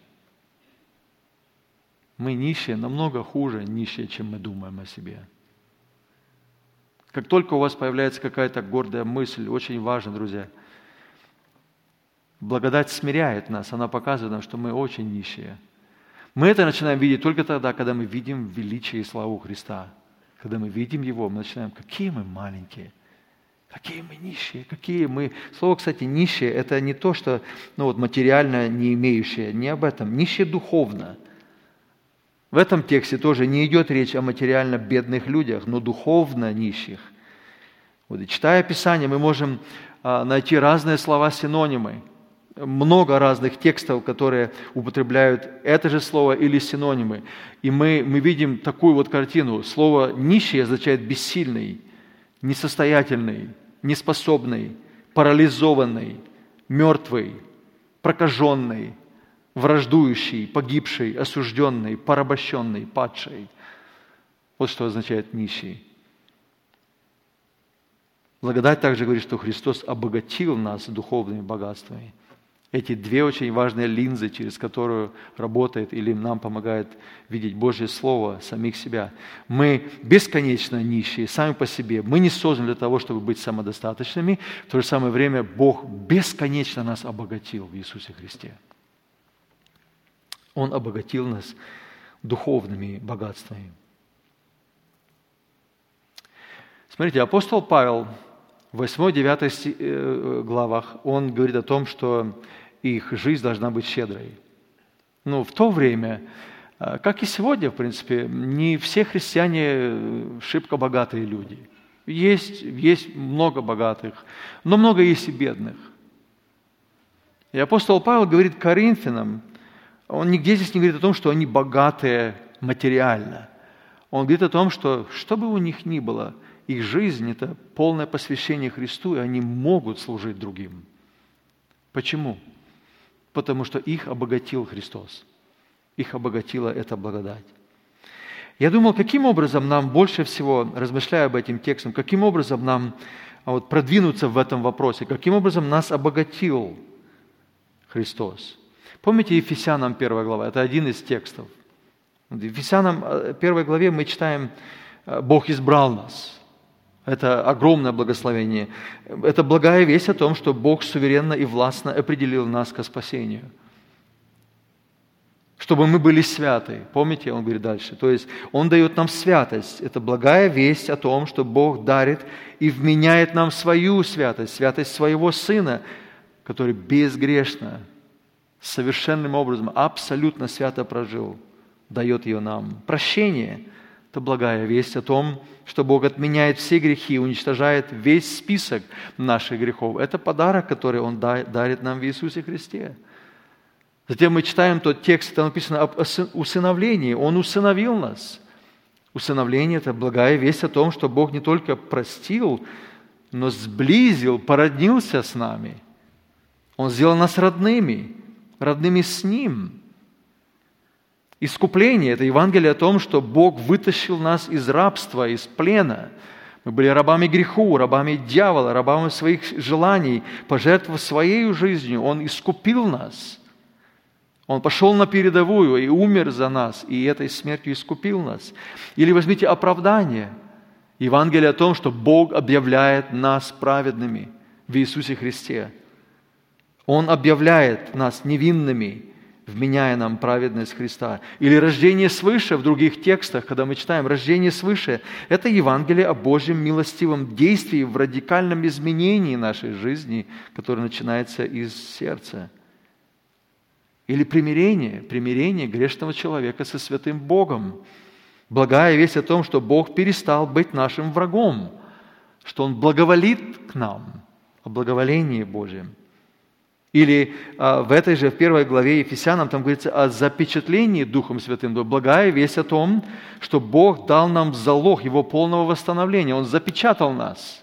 Мы нищие, намного хуже нищие, чем мы думаем о себе. Как только у вас появляется какая-то гордая мысль, очень важно, друзья, благодать смиряет нас, она показывает нам, что мы очень нищие. Мы это начинаем видеть только тогда, когда мы видим величие и славу Христа. Когда мы видим Его, мы начинаем, какие мы маленькие. Какие мы нищие, какие мы... Слово, кстати, нищие, это не то, что ну, вот, материально не имеющие, не об этом. Нищие духовно. В этом тексте тоже не идет речь о материально бедных людях, но духовно нищих. Вот, и читая Писание, мы можем а, найти разные слова-синонимы. Много разных текстов, которые употребляют это же слово или синонимы. И мы, мы видим такую вот картину. Слово «нищий» означает «бессильный». несостоятельный, неспособный, парализованный, мертвый, прокаженный, враждующий, погибший, осужденный, порабощенный, падший. Вот что означает нищий. Благодать также говорит, что Христос обогатил нас духовными богатствами. Эти две очень важные линзы, через которую работает или нам помогает видеть Божье Слово, самих себя. Мы бесконечно нищие сами по себе. Мы не созданы для того, чтобы быть самодостаточными. В то же самое время Бог бесконечно нас обогатил в Иисусе Христе. Он обогатил нас духовными богатствами. Смотрите, апостол Павел в восьмой-девятой главах, он говорит о том, что их жизнь должна быть щедрой. Ну, в то время, как и сегодня, в принципе, не все христиане шибко богатые люди. Есть, есть много богатых, но много есть и бедных. И апостол Павел говорит Коринфянам, он нигде здесь не говорит о том, что они богатые материально. Он говорит о том, что что бы у них ни было, их жизнь – это полное посвящение Христу, и они могут служить другим. Почему? Потому что их обогатил Христос. Их обогатила эта благодать. Я думал, каким образом нам больше всего, размышляя об этом текстом, каким образом нам вот, продвинуться в этом вопросе, каким образом нас обогатил Христос. Помните Ефесянам первая глава? Это один из текстов. В Ефесянам первой главе мы читаем «Бог избрал нас». Это огромное благословение. Это благая весть о том, что Бог суверенно и властно определил нас ко спасению. Чтобы мы были святы. Помните, он говорит дальше. То есть Он дает нам святость. Это благая весть о том, что Бог дарит и вменяет нам свою святость, святость Своего Сына, который безгрешно, совершенным образом, абсолютно свято прожил, дает ее нам. Прощение – это благая весть о том, что Бог отменяет все грехи, уничтожает весь список наших грехов. Это подарок, который Он дарит нам в Иисусе Христе. Затем мы читаем тот текст, там написано об усыновлении. Он усыновил нас. Усыновление – это благая весть о том, что Бог не только простил, но сблизил, породнился с нами. Он сделал нас родными, родными с Ним. Искупление – это Евангелие о том, что Бог вытащил нас из рабства, из плена. Мы были рабами греху, рабами дьявола, рабами своих желаний, пожертвовав своей жизнью. Он искупил нас. Он пошел на передовую и умер за нас, и этой смертью искупил нас. Или возьмите оправдание. Евангелие о том, что Бог объявляет нас праведными в Иисусе Христе. Он объявляет нас невинными, вменяя нам праведность Христа. Или рождение свыше в других текстах, когда мы читаем рождение свыше, это Евангелие о Божьем милостивом действии в радикальном изменении нашей жизни, которое начинается из сердца. Или примирение, примирение грешного человека со святым Богом. Благая весть о том, что Бог перестал быть нашим врагом, что Он благоволит к нам, о благоволении Божьем. Или а, в этой же, в первой главе Ефесянам, там говорится о запечатлении Духом Святым. Благая весть о том, что Бог дал нам залог Его полного восстановления. Он запечатал нас.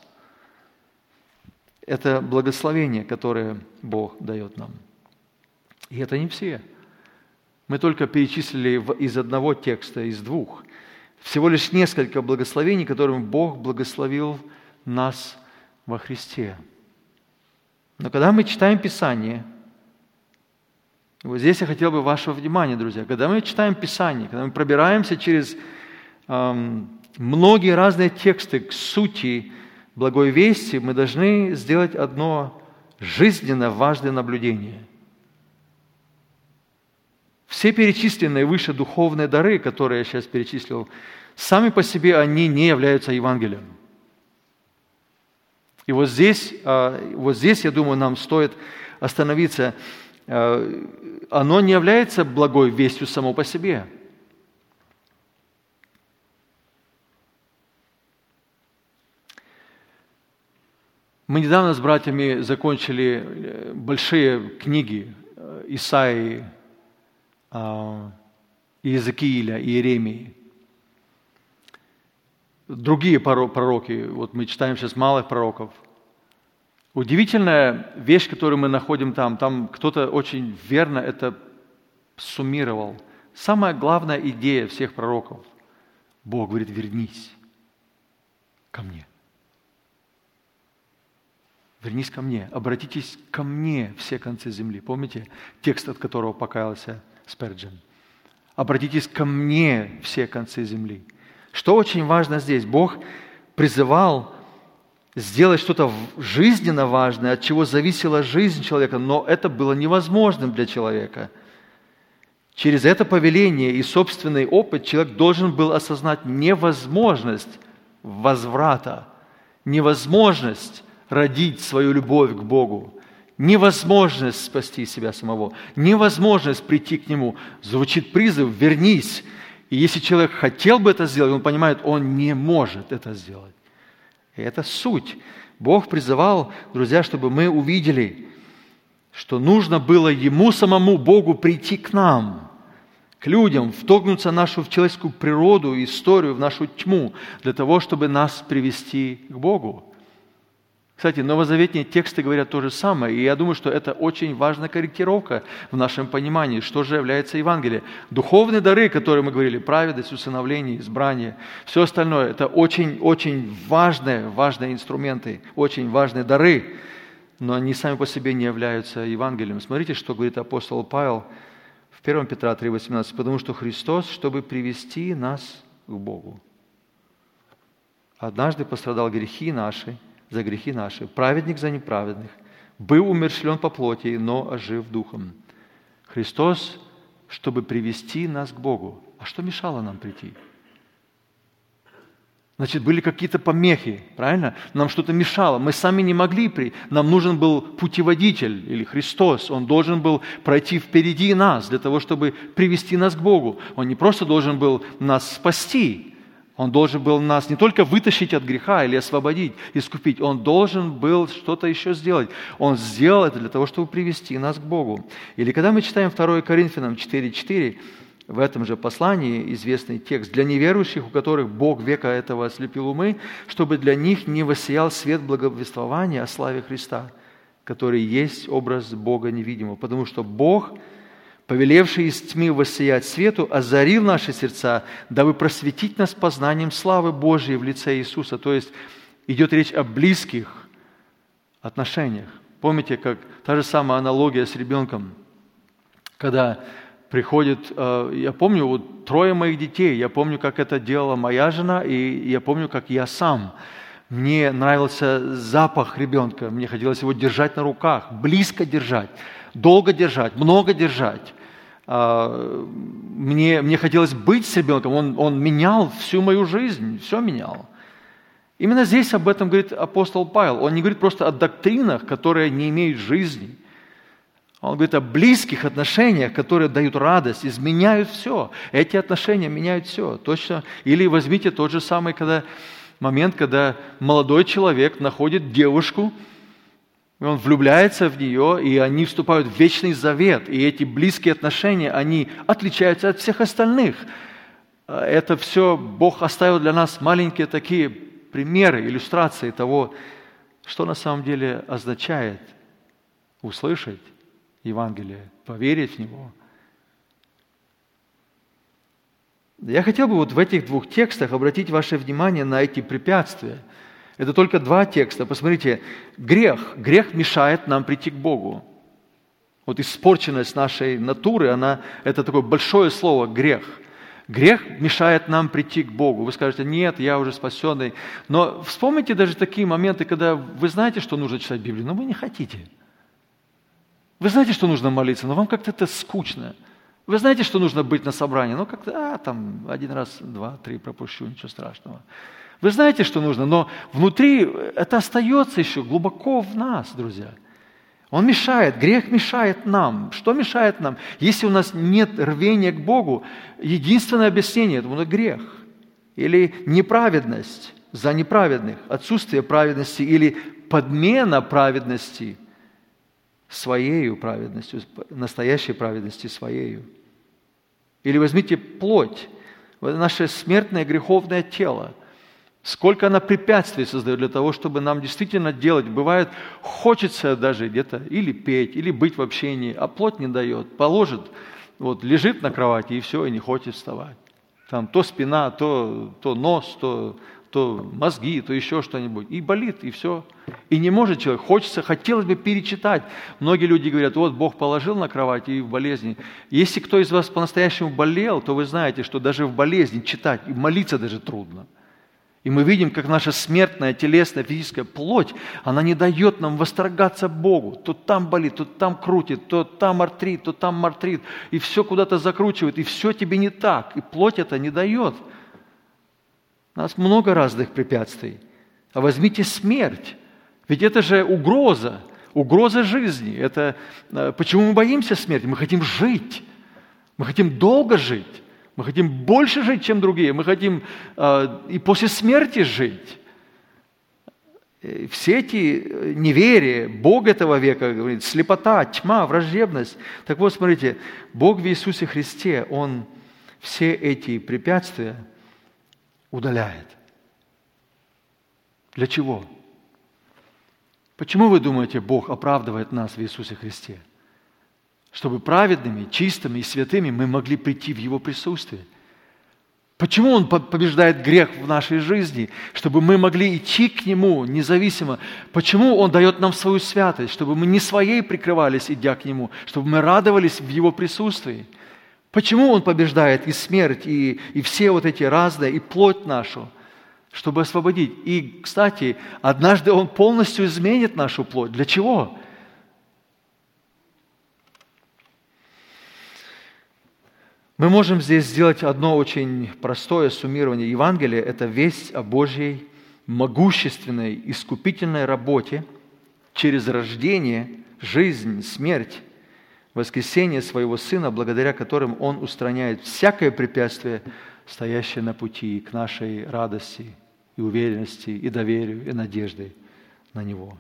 Это благословение, которое Бог дает нам. И это не все. Мы только перечислили из одного текста, из двух. Всего лишь несколько благословений, которыми Бог благословил нас во Христе. Но когда мы читаем Писание, вот здесь я хотел бы вашего внимания, друзья, когда мы читаем Писание, когда мы пробираемся через эм, многие разные тексты к сути благой вести, мы должны сделать одно жизненно важное наблюдение. Все перечисленные выше духовные дары, которые я сейчас перечислил, сами по себе они не являются Евангелием. И вот здесь, вот здесь, я думаю, нам стоит остановиться. Оно не является благой вестью само по себе. Мы недавно с братьями закончили большие книги Исаии, Иезекииля и Иеремии. другие пророки, вот мы читаем сейчас малых пророков. Удивительная вещь, которую мы находим там, там кто-то очень верно это суммировал. Самая главная идея всех пророков. Бог говорит, вернись ко мне. Вернись ко мне, обратитесь ко мне все концы земли. Помните текст, от которого покаялся Спurgeon? Обратитесь ко мне все концы земли. Что очень важно здесь? Бог призывал сделать что-то жизненно важное, от чего зависела жизнь человека, но это было невозможным для человека. Через это повеление и собственный опыт человек должен был осознать невозможность возврата, невозможность родить свою любовь к Богу, невозможность спасти себя самого, невозможность прийти к Нему. Звучит призыв «вернись». И если человек хотел бы это сделать, он понимает, он не может это сделать. И это суть. Бог призывал, друзья, чтобы мы увидели, что нужно было Ему самому, Богу, прийти к нам, к людям, вторгнуться в нашу в человеческую природу, историю, в нашу тьму, для того, чтобы нас привести к Богу. Кстати, новозаветные тексты говорят то же самое, и я думаю, что это очень важная корректировка в нашем понимании, что же является Евангелие. Духовные дары, которые мы говорили, праведность, усыновление, избрание, все остальное, это очень-очень важные, важные инструменты, очень важные дары, но они сами по себе не являются Евангелием. Смотрите, что говорит апостол Павел в первое Петра три восемнадцать, потому что Христос, чтобы привести нас к Богу, однажды пострадал грехи наши, за грехи наши, праведник за неправедных, был умерщвлен по плоти, но ожив духом. Христос, чтобы привести нас к Богу. А что мешало нам прийти? Значит, были какие-то помехи, правильно? Нам что-то мешало, мы сами не могли прийти. Нам нужен был путеводитель или Христос. Он должен был пройти впереди нас для того, чтобы привести нас к Богу. Он не просто должен был нас спасти, Он должен был нас не только вытащить от греха или освободить, искупить, Он должен был что-то еще сделать. Он сделал это для того, чтобы привести нас к Богу. Или когда мы читаем второе Коринфянам четыре четыре, в этом же послании известный текст, «Для неверующих, у которых Бог века этого ослепил умы, чтобы для них не воссиял свет благовествования о славе Христа, который есть образ Бога невидимого, потому что Бог, повелевший из тьмы воссиять свету, озарил наши сердца, дабы просветить нас познанием славы Божьей в лице Иисуса». То есть идет речь о близких отношениях. Помните, как та же самая аналогия с ребенком, когда приходит, я помню, вот трое моих детей, я помню, как это делала моя жена, и я помню, как я сам. Мне нравился запах ребенка, мне хотелось его держать на руках, близко держать, долго держать, много держать. Мне, мне хотелось быть с ребенком, он, он менял всю мою жизнь, все менял. Именно здесь об этом говорит апостол Павел. Он не говорит просто о доктринах, которые не имеют жизни. Он говорит о близких отношениях, которые дают радость, изменяют все. Эти отношения меняют все. Точно. Или возьмите тот же самый когда, момент, когда молодой человек находит девушку, и он влюбляется в нее, и они вступают в вечный завет. И эти близкие отношения, они отличаются от всех остальных. Это все Бог оставил для нас маленькие такие примеры, иллюстрации того, что на самом деле означает услышать Евангелие, поверить в него. Я хотел бы вот в этих двух текстах обратить ваше внимание на эти препятствия. Это только два текста. Посмотрите, грех. Грех мешает нам прийти к Богу. Вот испорченность нашей натуры, она, это такое большое слово «грех». Грех мешает нам прийти к Богу. Вы скажете, нет, я уже спасенный. Но вспомните даже такие моменты, когда вы знаете, что нужно читать Библию, но вы не хотите. Вы знаете, что нужно молиться, но вам как-то это скучно. Вы знаете, что нужно быть на собрании, но как-то, а, там, один раз, два, три пропущу, ничего страшного. Вы знаете, что нужно, но внутри это остается еще глубоко в нас, друзья. Он мешает, грех мешает нам. Что мешает нам? Если у нас нет рвения к Богу, единственное объяснение этому – это грех. Или неправедность за неправедных, отсутствие праведности или подмена праведности своею праведностью, настоящей праведности своею. Или возьмите плоть, наше смертное греховное тело. Сколько она препятствий создает для того, чтобы нам действительно делать. Бывает, хочется даже где-то или петь, или быть в общении, а плоть не дает. Положит, вот, лежит на кровати и все, и не хочет вставать. Там то спина, то, то нос, то, то мозги, то еще что-нибудь. И болит, и все. И не может человек. Хочется, хотелось бы перечитать. Многие люди говорят, вот Бог положил на кровать и в болезни. Если кто из вас по-настоящему болел, то вы знаете, что даже в болезни читать и молиться даже трудно. И мы видим, как наша смертная, телесная, физическая плоть, она не дает нам восторгаться Богу. То там болит, то там крутит, то там артрит, то там артрит. И все куда-то закручивает, и все тебе не так. И плоть это не дает. У нас много разных препятствий. А возьмите смерть. Ведь это же угроза, угроза жизни. Это, почему мы боимся смерти? Мы хотим жить. Мы хотим долго жить. Мы хотим больше жить, чем другие. Мы хотим э, и после смерти жить. Все эти неверия, Бог этого века, говорит, слепота, тьма, враждебность. Так вот, смотрите, Бог в Иисусе Христе, Он все эти препятствия удаляет. Для чего? Почему вы думаете, Бог оправдывает нас в Иисусе Христе? Чтобы праведными, чистыми и святыми мы могли прийти в Его присутствие. Почему Он побеждает грех в нашей жизни? Чтобы мы могли идти к Нему независимо. Почему Он дает нам свою святость? Чтобы мы не своей прикрывались, идя к Нему. Чтобы мы радовались в Его присутствии. Почему Он побеждает и смерть, и, и все вот эти разные, и плоть нашу? Чтобы освободить. И, кстати, однажды Он полностью изменит нашу плоть. Для чего? Мы можем здесь сделать одно очень простое суммирование. Евангелие – это весть о Божьей могущественной, искупительной работе через рождение, жизнь, смерть, воскресение Своего Сына, благодаря которым Он устраняет всякое препятствие, стоящее на пути к нашей радости и уверенности, и доверию, и надежде на Него.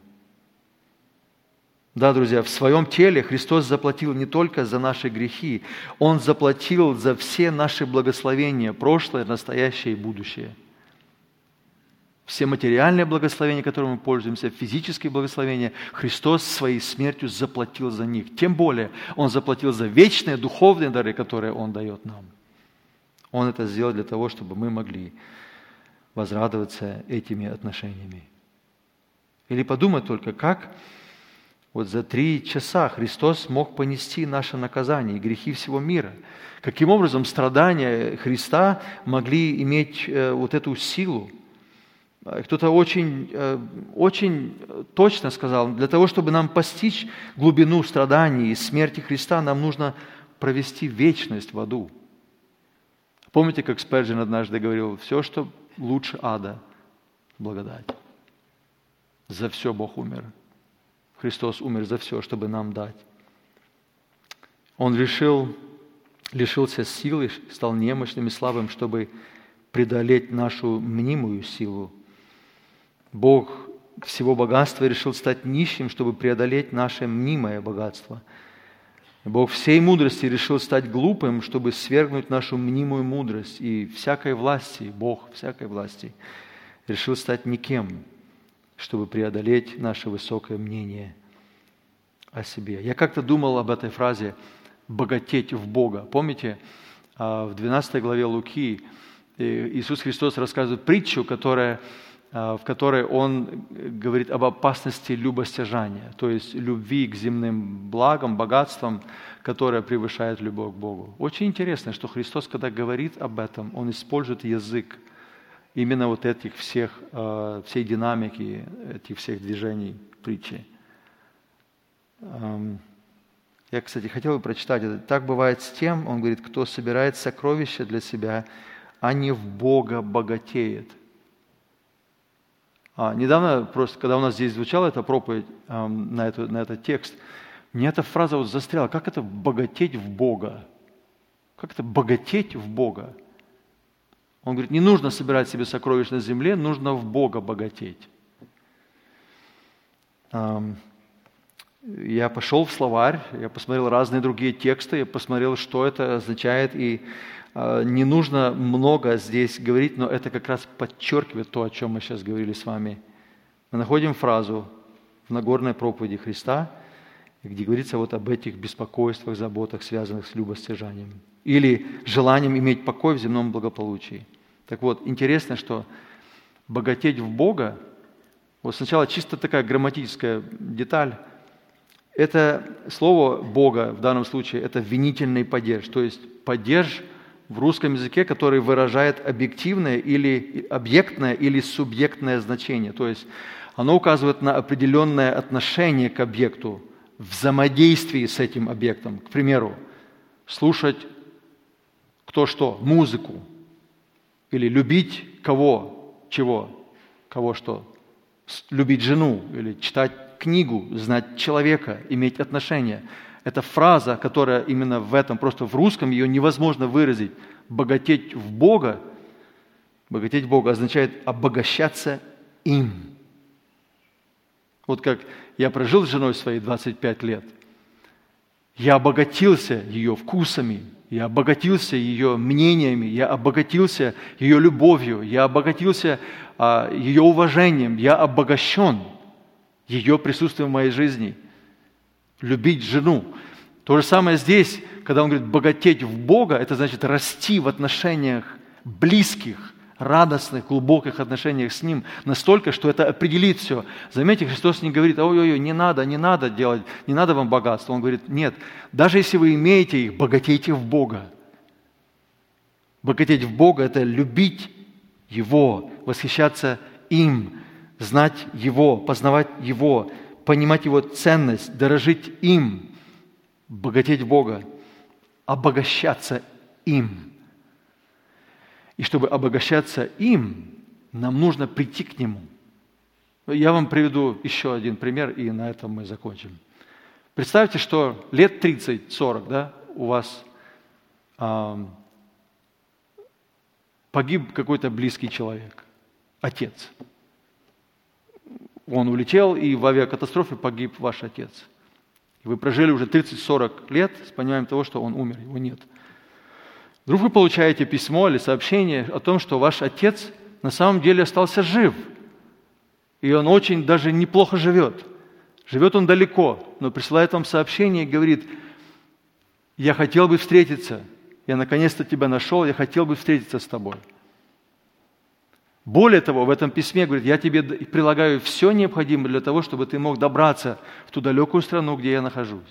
Да, друзья, в Своем теле Христос заплатил не только за наши грехи, Он заплатил за все наши благословения, прошлое, настоящее и будущее. Все материальные благословения, которыми мы пользуемся, физические благословения, Христос Своей смертью заплатил за них. Тем более, Он заплатил за вечные духовные дары, которые Он дает нам. Он это сделал для того, чтобы мы могли возрадоваться этими отношениями. Или подумать только, как вот за три часа Христос мог понести наше наказание и грехи всего мира. Каким образом страдания Христа могли иметь э, вот эту силу? Кто-то очень, э, очень точно сказал, для того, чтобы нам постичь глубину страданий и смерти Христа, нам нужно провести вечность в аду. Помните, как Спержин однажды говорил, все, что лучше ада, благодать. За все Бог умер. Христос умер за все, чтобы нам дать. Он решил, лишился силы, стал немощным и слабым, чтобы преодолеть нашу мнимую силу. Бог всего богатства решил стать нищим, чтобы преодолеть наше мнимое богатство. Бог всей мудрости решил стать глупым, чтобы свергнуть нашу мнимую мудрость. И всякой власти, Бог всякой власти, решил стать никем, чтобы преодолеть наше высокое мнение о себе. Я как-то думал об этой фразе «богатеть в Бога». Помните, в двенадцатой главе Луки Иисус Христос рассказывает притчу, которая, в которой Он говорит об опасности любостяжания, то есть любви к земным благам, богатствам, которая превышает любовь к Богу. Очень интересно, что Христос, когда говорит об этом, Он использует язык именно вот этих всех, всей динамики, этих всех движений притчи. Я, кстати, хотел бы прочитать это. Так бывает с тем, он говорит, кто собирает сокровища для себя, а не в Бога богатеет. А, недавно, просто, когда у нас здесь звучала эта проповедь эм, на, эту, на этот текст, мне эта фраза вот застряла. Как это богатеть в Бога? Как это богатеть в Бога? Он говорит, не нужно собирать себе сокровищ на земле, нужно в Бога богатеть. Я пошел в словарь, я посмотрел разные другие тексты, я посмотрел, что это означает, и э, не нужно много здесь говорить, но это как раз подчеркивает то, о чем мы сейчас говорили с вами. Мы находим фразу в Нагорной проповеди Христа, где говорится вот об этих беспокойствах, заботах, связанных с любостяжанием, или желанием иметь покой в земном благополучии. Так вот, интересно, что богатеть в Бога, вот сначала чисто такая грамматическая деталь, это слово Бога в данном случае, это винительный падеж, то есть падеж в русском языке, который выражает объективное или объектное или субъектное значение, то есть оно указывает на определенное отношение к объекту, взаимодействии с этим объектом. К примеру, слушать кто что, музыку, или любить кого, чего, кого что, любить жену, или читать книгу, знать человека, иметь отношения. Это фраза, которая именно в этом, просто в русском ее невозможно выразить. Богатеть в Бога, богатеть в Бога означает обогащаться им. Вот как я прожил с женой своей двадцать пять лет, я обогатился ее вкусами, я обогатился ее мнениями, я обогатился ее любовью, я обогатился а, ее уважением, я обогащен ее присутствием в моей жизни. Любить жену. То же самое здесь, когда он говорит богатеть в Бога, это значит расти в отношениях близких, радостных, глубоких отношениях с Ним, настолько, что это определит все. Заметьте, Христос не говорит, ой-ой-ой, не надо, не надо делать, не надо вам богатства. Он говорит, нет, даже если вы имеете их, богатейте в Бога. Богатеть в Бога – это любить Его, восхищаться им, знать Его, познавать Его, понимать Его ценность, дорожить им, богатеть в Бога, обогащаться им. И чтобы обогащаться им, нам нужно прийти к Нему. Я вам приведу еще один пример, и на этом мы закончим. Представьте, что лет тридцать-сорок, да, у вас э, погиб какой-то близкий человек, отец. Он улетел, и в авиакатастрофе погиб ваш отец. И вы прожили уже тридцать-сорок лет с пониманием того, что он умер, его нет. Вдруг вы получаете письмо или сообщение о том, что ваш отец на самом деле остался жив. И он очень даже неплохо живет. Живет он далеко, но присылает вам сообщение и говорит, я хотел бы встретиться, я наконец-то тебя нашел, я хотел бы встретиться с тобой. Более того, в этом письме говорит, я тебе прилагаю все необходимое для того, чтобы ты мог добраться в ту далекую страну, где я нахожусь.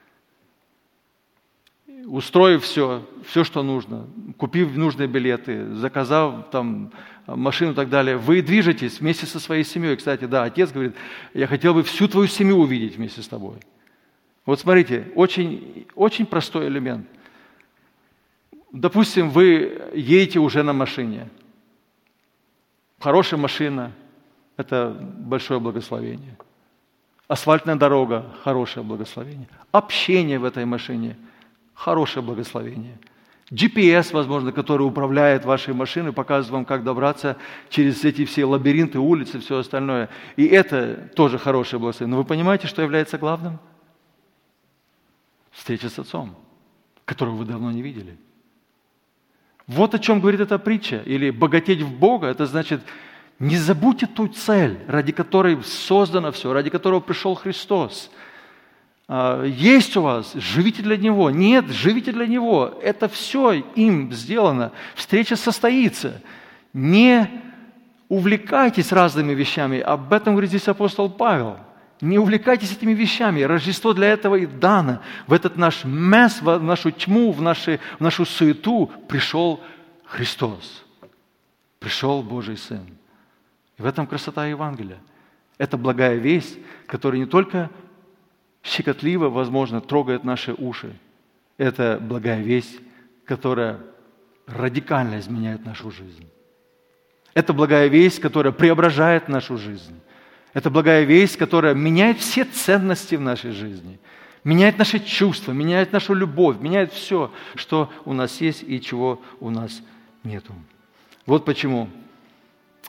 Устроив все, все, что нужно, купив нужные билеты, заказав там машину и так далее, вы движетесь вместе со своей семьей. Кстати, да, отец говорит, я хотел бы всю твою семью увидеть вместе с тобой. Вот смотрите, очень, очень простой элемент. Допустим, вы едете уже на машине. Хорошая машина – это большое благословение. Асфальтная дорога – хорошее благословение. Общение в этой машине – хорошее благословение. джи пи эс, возможно, который управляет вашей машиной, показывает вам, как добраться через эти все лабиринты, улицы и все остальное. И это тоже хорошее благословение. Но вы понимаете, что является главным? Встреча с Отцом, которого вы давно не видели. Вот о чем говорит эта притча. Или богатеть в Бога, это значит, не забудьте ту цель, ради которой создано все, ради которого пришел Христос. Есть у вас, живите для Него. Нет, живите для Него. Это все им сделано. Встреча состоится. Не увлекайтесь разными вещами. Об этом говорит здесь апостол Павел. Не увлекайтесь этими вещами. Рождество для этого и дано. В этот наш месс, в нашу тьму, в, наши, в нашу суету пришел Христос. Пришел Божий Сын. И в этом красота Евангелия. Это благая весть, которая не только щекотливо, возможно, трогает наши уши. Это благая весть, которая радикально изменяет нашу жизнь. Это благая весть, которая преображает нашу жизнь. Это благая весть, которая меняет все ценности в нашей жизни. Меняет наши чувства, меняет нашу любовь, меняет все, что у нас есть и чего у нас нету. Вот почему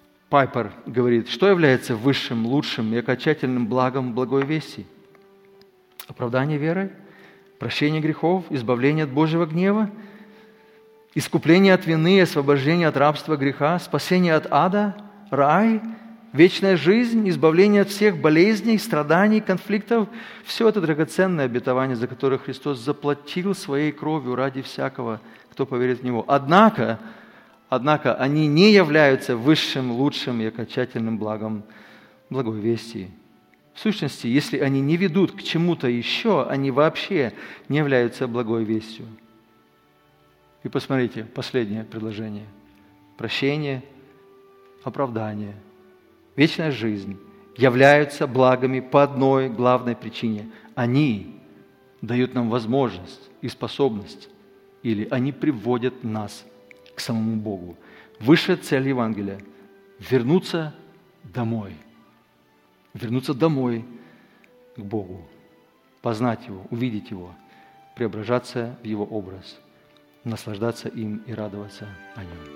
Пайпер говорит, что является высшим, лучшим и окончательным благом благой вести. Оправдание верой, прощение грехов, избавление от Божьего гнева, искупление от вины, освобождение от рабства греха, спасение от ада, рай, вечная жизнь, избавление от всех болезней, страданий, конфликтов. Все это драгоценное обетование, за которое Христос заплатил своей кровью ради всякого, кто поверит в Него. Однако, однако они не являются высшим, лучшим и окончательным благом благой вести. В сущности, если они не ведут к чему-то еще, они вообще не являются благой вестью. И посмотрите, последнее предложение. Прощение, оправдание, вечная жизнь являются благами по одной главной причине. Они дают нам возможность и способность, или они приводят нас к самому Богу. Высшая цель Евангелия – вернуться домой. Вернуться домой к Богу, познать Его, увидеть Его, преображаться в Его образ, наслаждаться им и радоваться о Нем.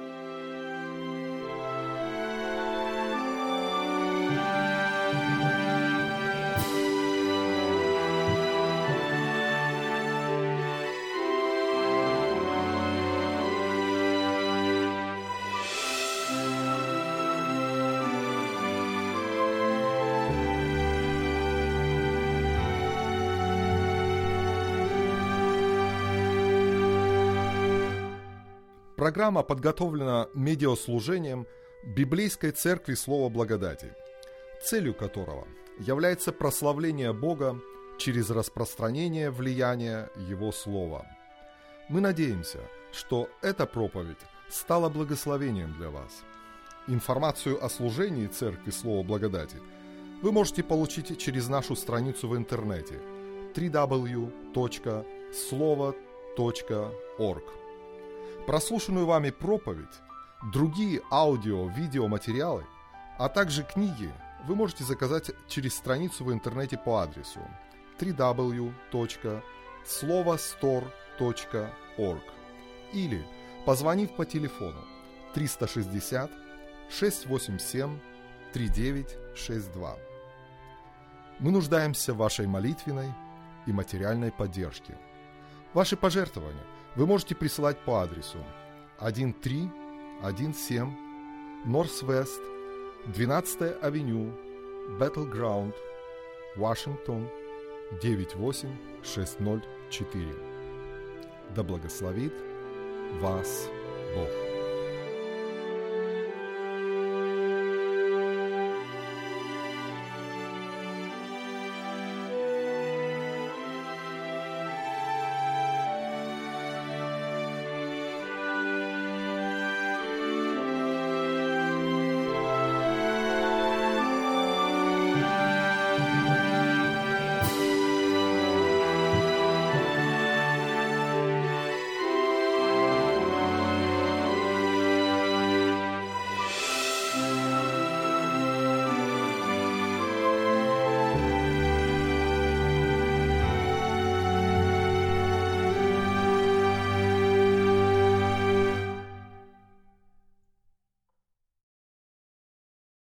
Программа подготовлена медиаслужением Библейской Церкви Слова Благодати, целью которого является прославление Бога через распространение влияния Его Слова. Мы надеемся, что эта проповедь стала благословением для вас. Информацию о служении Церкви Слова Благодати вы можете получить через нашу страницу в интернете дабл ю дабл ю дабл ю точка слово точка орг. Прослушанную вами проповедь, другие аудио-видеоматериалы, а также книги вы можете заказать через страницу в интернете по адресу дабл ю дабл ю дабл ю точка слово стор точка орг или позвонив по телефону триста шестьдесят шестьсот восемьдесят семь тридцать девять шестьдесят два. Мы нуждаемся в вашей молитвенной и материальной поддержке. Ваши пожертвования вы можете присылать по адресу тысяча триста семнадцать Норс-Вест, двенадцатая авеню, Battleground, Вашингтон, девять восемь шесть ноль четыре. Да благословит вас Бог.